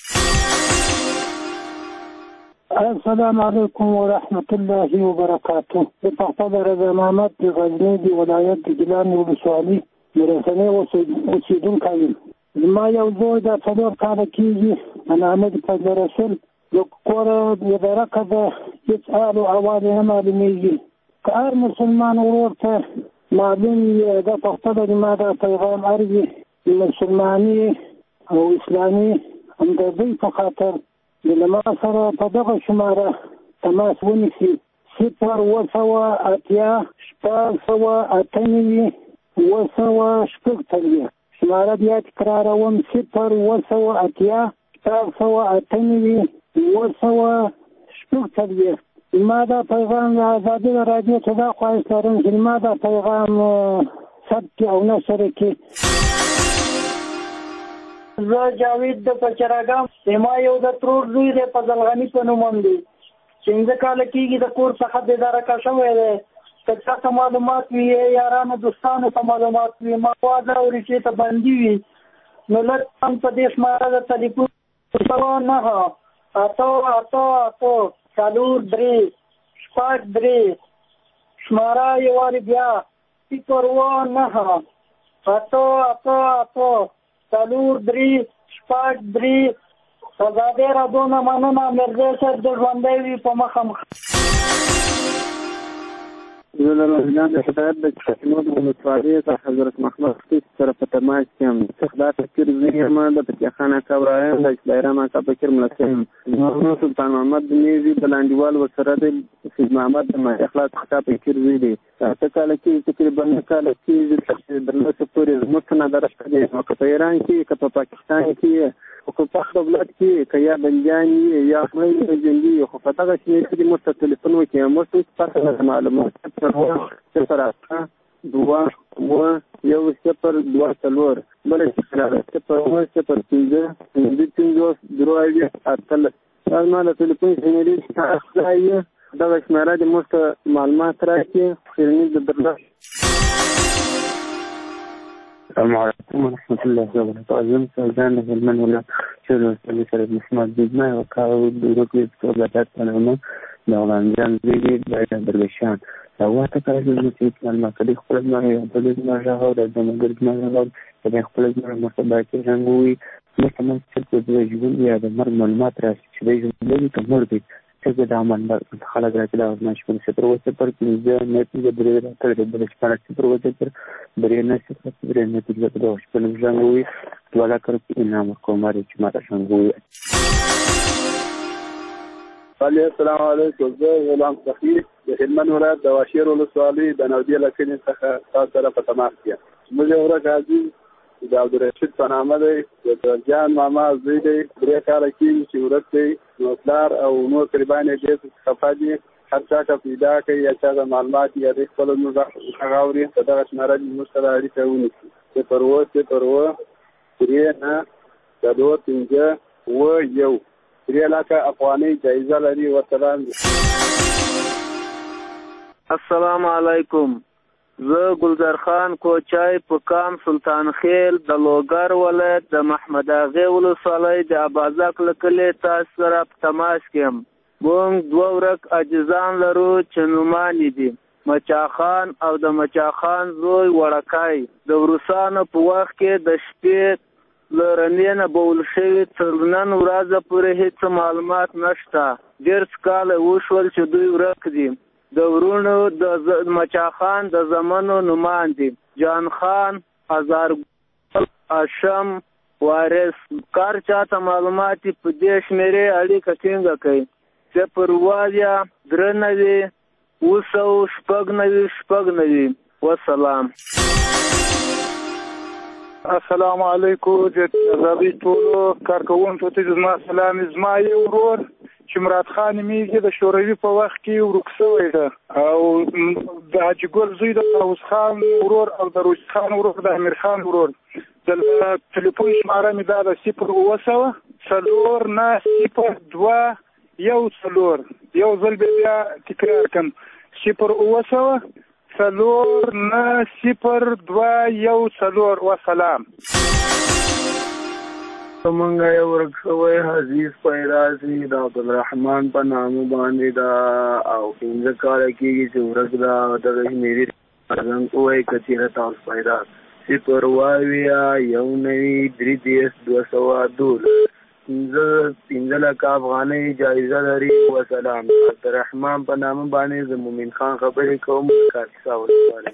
السلام علیکم ورحمت الله وبرکاته. د پښتو رضا محمد د غزني د ولایت د ګیلان ولسوالۍ د رسنۍ اوسېدونکی یم. زما یو زوی د څلور کاله کېږي په نامه د فضل رسول د کوره بېدرکه ده، هېڅ حال و احوال یې نه معلومېږي. که هر مسلمان ورور ته معلوم یې دا پښتو د ما دا پیغام عرضي مسلماني او اسلامي همدردۍ په خاطر د له ما سره په دغه شماره تماس ونیسي. صفر اووه سوه اتیا شپږ سوه اته نوي اووه سوه شپږ څلوېښت. شماره بیا تکراروم صفر اووه سوه اتیا شپږ سوه اته نوي اووه سوه شپږ څلوېښت. ما دا پیغام د ازادۍ د راډیو ته دا خواهش لرم چې ما دا پیغام ثبت کړي او نشر کړي. زه جاوید د پچراګام ما یو د ترور زوی دی فضل غني په نوم هم دی، پنځه کاله کېږي د کور څخه بېدرکه شوی دی. که چا ته معلومات وي یارانو دوستانو ته معلومات وي مواد او ریشې ته بندي وي نو لطفا په دې شماره د تلیفون سوه نهه اته اته اته څلور درې شپږ درې شماره یې وارې بیا صفر اووه نهه اته اته اته څلور درې شپږ درې. ازادۍ راډیو نه مننه. مرزا صاحب د ژوندی وي په مخه مخ. زه د روزګان د هدایت د کشمیر ولسوالۍ څخه حضرت محمد خطیب سره په تماس کې یم. څخه دا تفکر زه یم د فتح خان اکا ابراهیم د اسلایرام اکا بکر ملسه یم. زما سلطان محمد میزي د لاندیوال ورسره د سید محمد د اخلاص خطا فکر زوی دی. اته کاله کې تقریبا نه کاله کې د لسو پورې زموږ نه درشته دی. نو که په ایران کې که په پاکستان کې او که په دولت کې که یا بندیان یا خمري جنګي خو په دغه شمېر کې موږ ته تلیفون وکړي موږ ته پته نه معلومات صفر اته دوه اووه یو صفر دوه څلور بله صفر اووه صفر پنځه پنځه پنځوس درې اویا اتلس. دا زما د تلیفون شمېرې ښایي دغه شمېره دې موږ ته معلومات راکړي. خیرني د درلود. السلام علیکم ورحمة الله وبرکاته. زم سوزان د هلمند ولایت شهر ولسوالۍ سره محمد بجما یو کار د روکې صحبتات په نامه د غلامجان زوی دی د درویشان. دا واته کله چې پلان ما کړی خپل ما یو بل ما راغو د مګر ما راغو د خپل ما مرتبه کې رنګوي مثلا چې په دې ژوند یا د مرګ معلومات راشي چې د ژوند کې کومر دي چې د عمل خلک راځي دا نه شي په وسه پر کې نه چې د درې راځي د بل شپه چې پر وسه پر درې نه شي په درې نه چې د خپل رنګوي ولا کړ چې انعام کوماري چې ما رنګوي. السلام علیکم. زه غلام صحیح د هلمند ولایت د واشیر ولسوالۍ د نودي لکنې څخه تاسو سره په تماس یم. زموږ یو ورځ راځي د عبدالرشید په نامه دی د جان ماما زوی دی درې کاله کېږي چې ورک دی نو پلار او نور قریبان یې ډېر خفه دي هر چا ته پیدا کوي یا چا ته معلومات یا د خپل نور غږ اوري په دغه شماره زموږ سره اړیکه ونیسي صفر اووه صفر اووه درې نه څلور پنځه اووه یو درې لاکه افغانۍ جایزه لري. وسلام. السلام علیکم. زه ګلزار خان کوچای په کام سلطان خیل د لوګر ولایت د محمد اغې ولسوالۍ د ابازک له کلي تاسو سره په تماس کې یم. موږ دوه ورک عاجزان لرو چې نومان دي مچا خان او د مچا خان زوی وړکای د روسانو په وخت کې د شپې له رمې نه بول شوي تر نن ورځې پورې هېڅ معلومات نشته. ډېر کاله وشول چې دوی ورک دي. د ورونو د مچا خان د زمنو نومان دي جان خان ازارګل اشم وارث کار چاته معلومات په دې شمیرې اړیکه ټینګه کوي صفر اووه درې نوي اوه سوه شپږ نوي شپږ نوي. وسلام. السلام علیکم. د ازادۍ ټولو کارکوونکو ته زما سلام. زما یو ورور چې مراد خان نومیږي د شوروي په وخت کې ورک شوی ده او د حاجي ګل زوی د طاووس خان ورور او د روشد خان ورور د امیر خان ورور د تلیفون شماره مې دا د صفر اووه سوه څلور نه صفر دوه یو څلور یو ځل بیا تکرار کړم صفر اووه سوه څلور نه صفر دوه یو څلور. وسلام. منګه یو ورک شوی حزیز پیدا سي د عبدالرحمن په نامه باندې دا او پنځه کاله کېږي چې ورک دا د مېري ارزن کوی کچیره تاسو پیدا صفر اووه یو نوي درې دېرش دوه سوه دولس پنځه پنځه لکه افغانۍ جایزه لري. وسلام. عبدالرحمن په نامه باندې د مومن خان خبرې کوم کاکسا ولسوالۍ.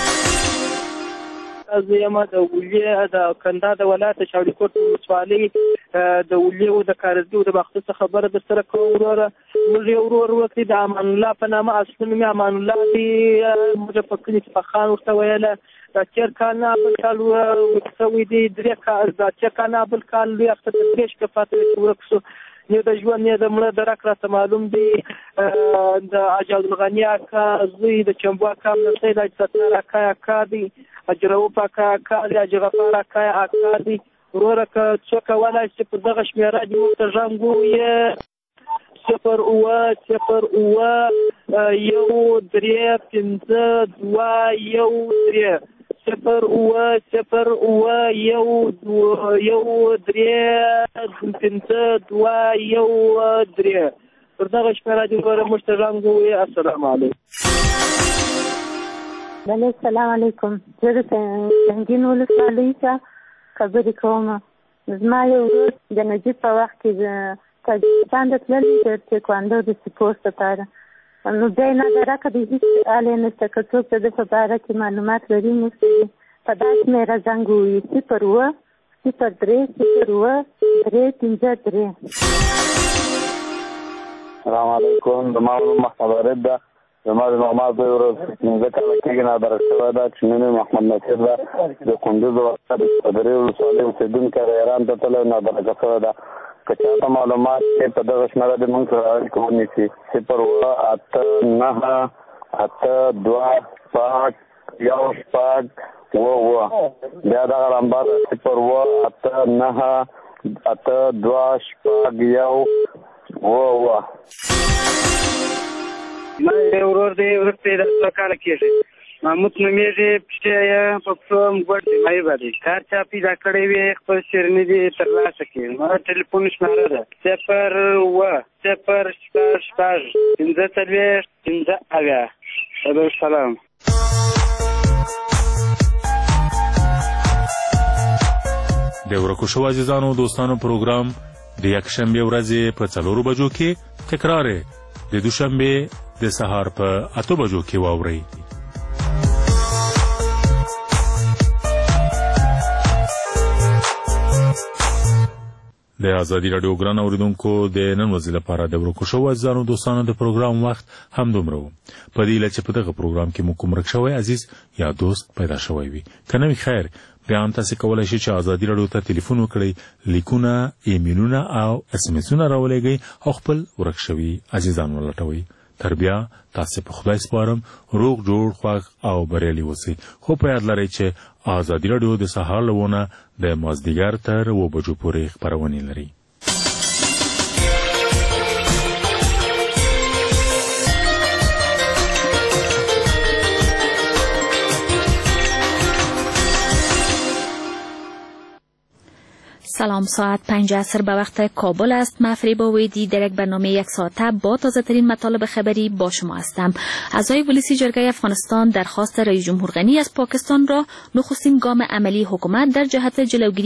زه یم د ولیې د کندهار د ولایت شاولیکوټ ولسوالۍ د ولیې د کارزګي او د باختر څخه خبره در سره کوم. وروره موږ یو ورور وکړي د امان الله په نامه اصلي نوم یې امان الله دی. موږ په کلي کې خان ورته ویله دا چېر کال نه بل کال ورک شوی دی درې کال دا چېر کال نه بل کال لوی اختر د درې شپې پاته چې ورک شو نه د ژوند نه د مړه درک راته معلوم دی. د حاجي عبدالغني اکا زوی د چمبو اکا مرسۍ د ستنار اکا اکا دی اجرؤوف اکا اکا دی حاجي غفار اکا اکا دی. وروره که څوک کولای شي په دغه شمېره دې موږ ته غږ ووایي صفر اووه صفر اووه یو درې پنځه دوه یو درې صفر اووه صفر اووه یو یو درې پنځه دوه یو درې پر دغه شمېره دې وروره موږ ته غږ ووایي. السلام علیکم. بله السلام علیکم. زه د سنګین ولسوالۍ څخه خبرې کوم. زما یو ورور د نجیب په وخت کې تاجکستان ته تللی د تکواندو د سپورټ لپاره نو بیا یې نه درکه د هېڅ حال یې نشته که څوک د ده په باره کې معلومات لري موږ په دا شمېره زنګ ووایي صفر اووه صفر درې صفر اووه درې پنځه درې. السلام علیکم. زما نوم محمد عارف ده. زما د معلومات دوی ورځ پنځه کاله کېږي نادرک شوی ده چې نوم یې محمد نصیر ده د کندوز ولایت د صدرۍ ولسوالۍ اوسېدونکی د ایران ته تللی نادرکه شوی ده. که چاته معلومات یې په دغه شمېره د موږ سره اړیکه ونیسي صفر اووه اته نهه اته دوه شپږ یو شپږ اووه اووه بیا دغه نمبر صفر اووه اته نهه اته دوه شپږ یو اووه اووه. ما یې ورور دی ورک دی د دوه کاله کېږي محمود نومیږي پښې یې په پښو مګوډ دی مایبه دی کار چا پیدا کړی وي خپل شیریني دې ترلاسه کړي. ما ټلیفون شماره ده صفر اووه صفر شپږ شپږ پنځه څلوېښت پنځه اویا. سلام. د ورکو شو عزیزانو دوستانو پروګرام د یکشنبه ورځې په څلورو بجو کې تکرار د دوشنبه د سهار په اتو بجو کې واورئ. د آزادي راډیو ګران اوریدونکو د نن ورځې لپاره د ورکو شو عزیزانو دوستانو د پروګرام وخت هم دومره و. په دې هیله چې په دغه پروګرام کې مو کوم ورک شوی عزیز یا دوست پیدا شوی وي. که نه وي خیر بیا هم تاسې کولی شئ چې آزادي راډیو ته تلیفون وکړئ، لیکونه، ایمیلونه او اس ام اسونه راولېږئ او خپل ورک شوي عزیزان ولټوئ. تر بیا تاسې په خدای سپارم، روغ جوړ خوښ او بریالي اوسئ. خو په یاد لرئ چې آزادي راډیو د سهار له ونه د مازدیګر تر اوه بجو پورې خپرونې لري. سلام، ساعت پنج عصر به وقت کابل است. من فریبا ویدی در یک برنامه یک ساعته با تازه ترین مطالب خبری با شما هستم. اعضای ولسی جرگه افغانستان درخواست رئیس جمهور غنی از پاکستان را نخستین گام عملی حکومت در جهت جلوگیری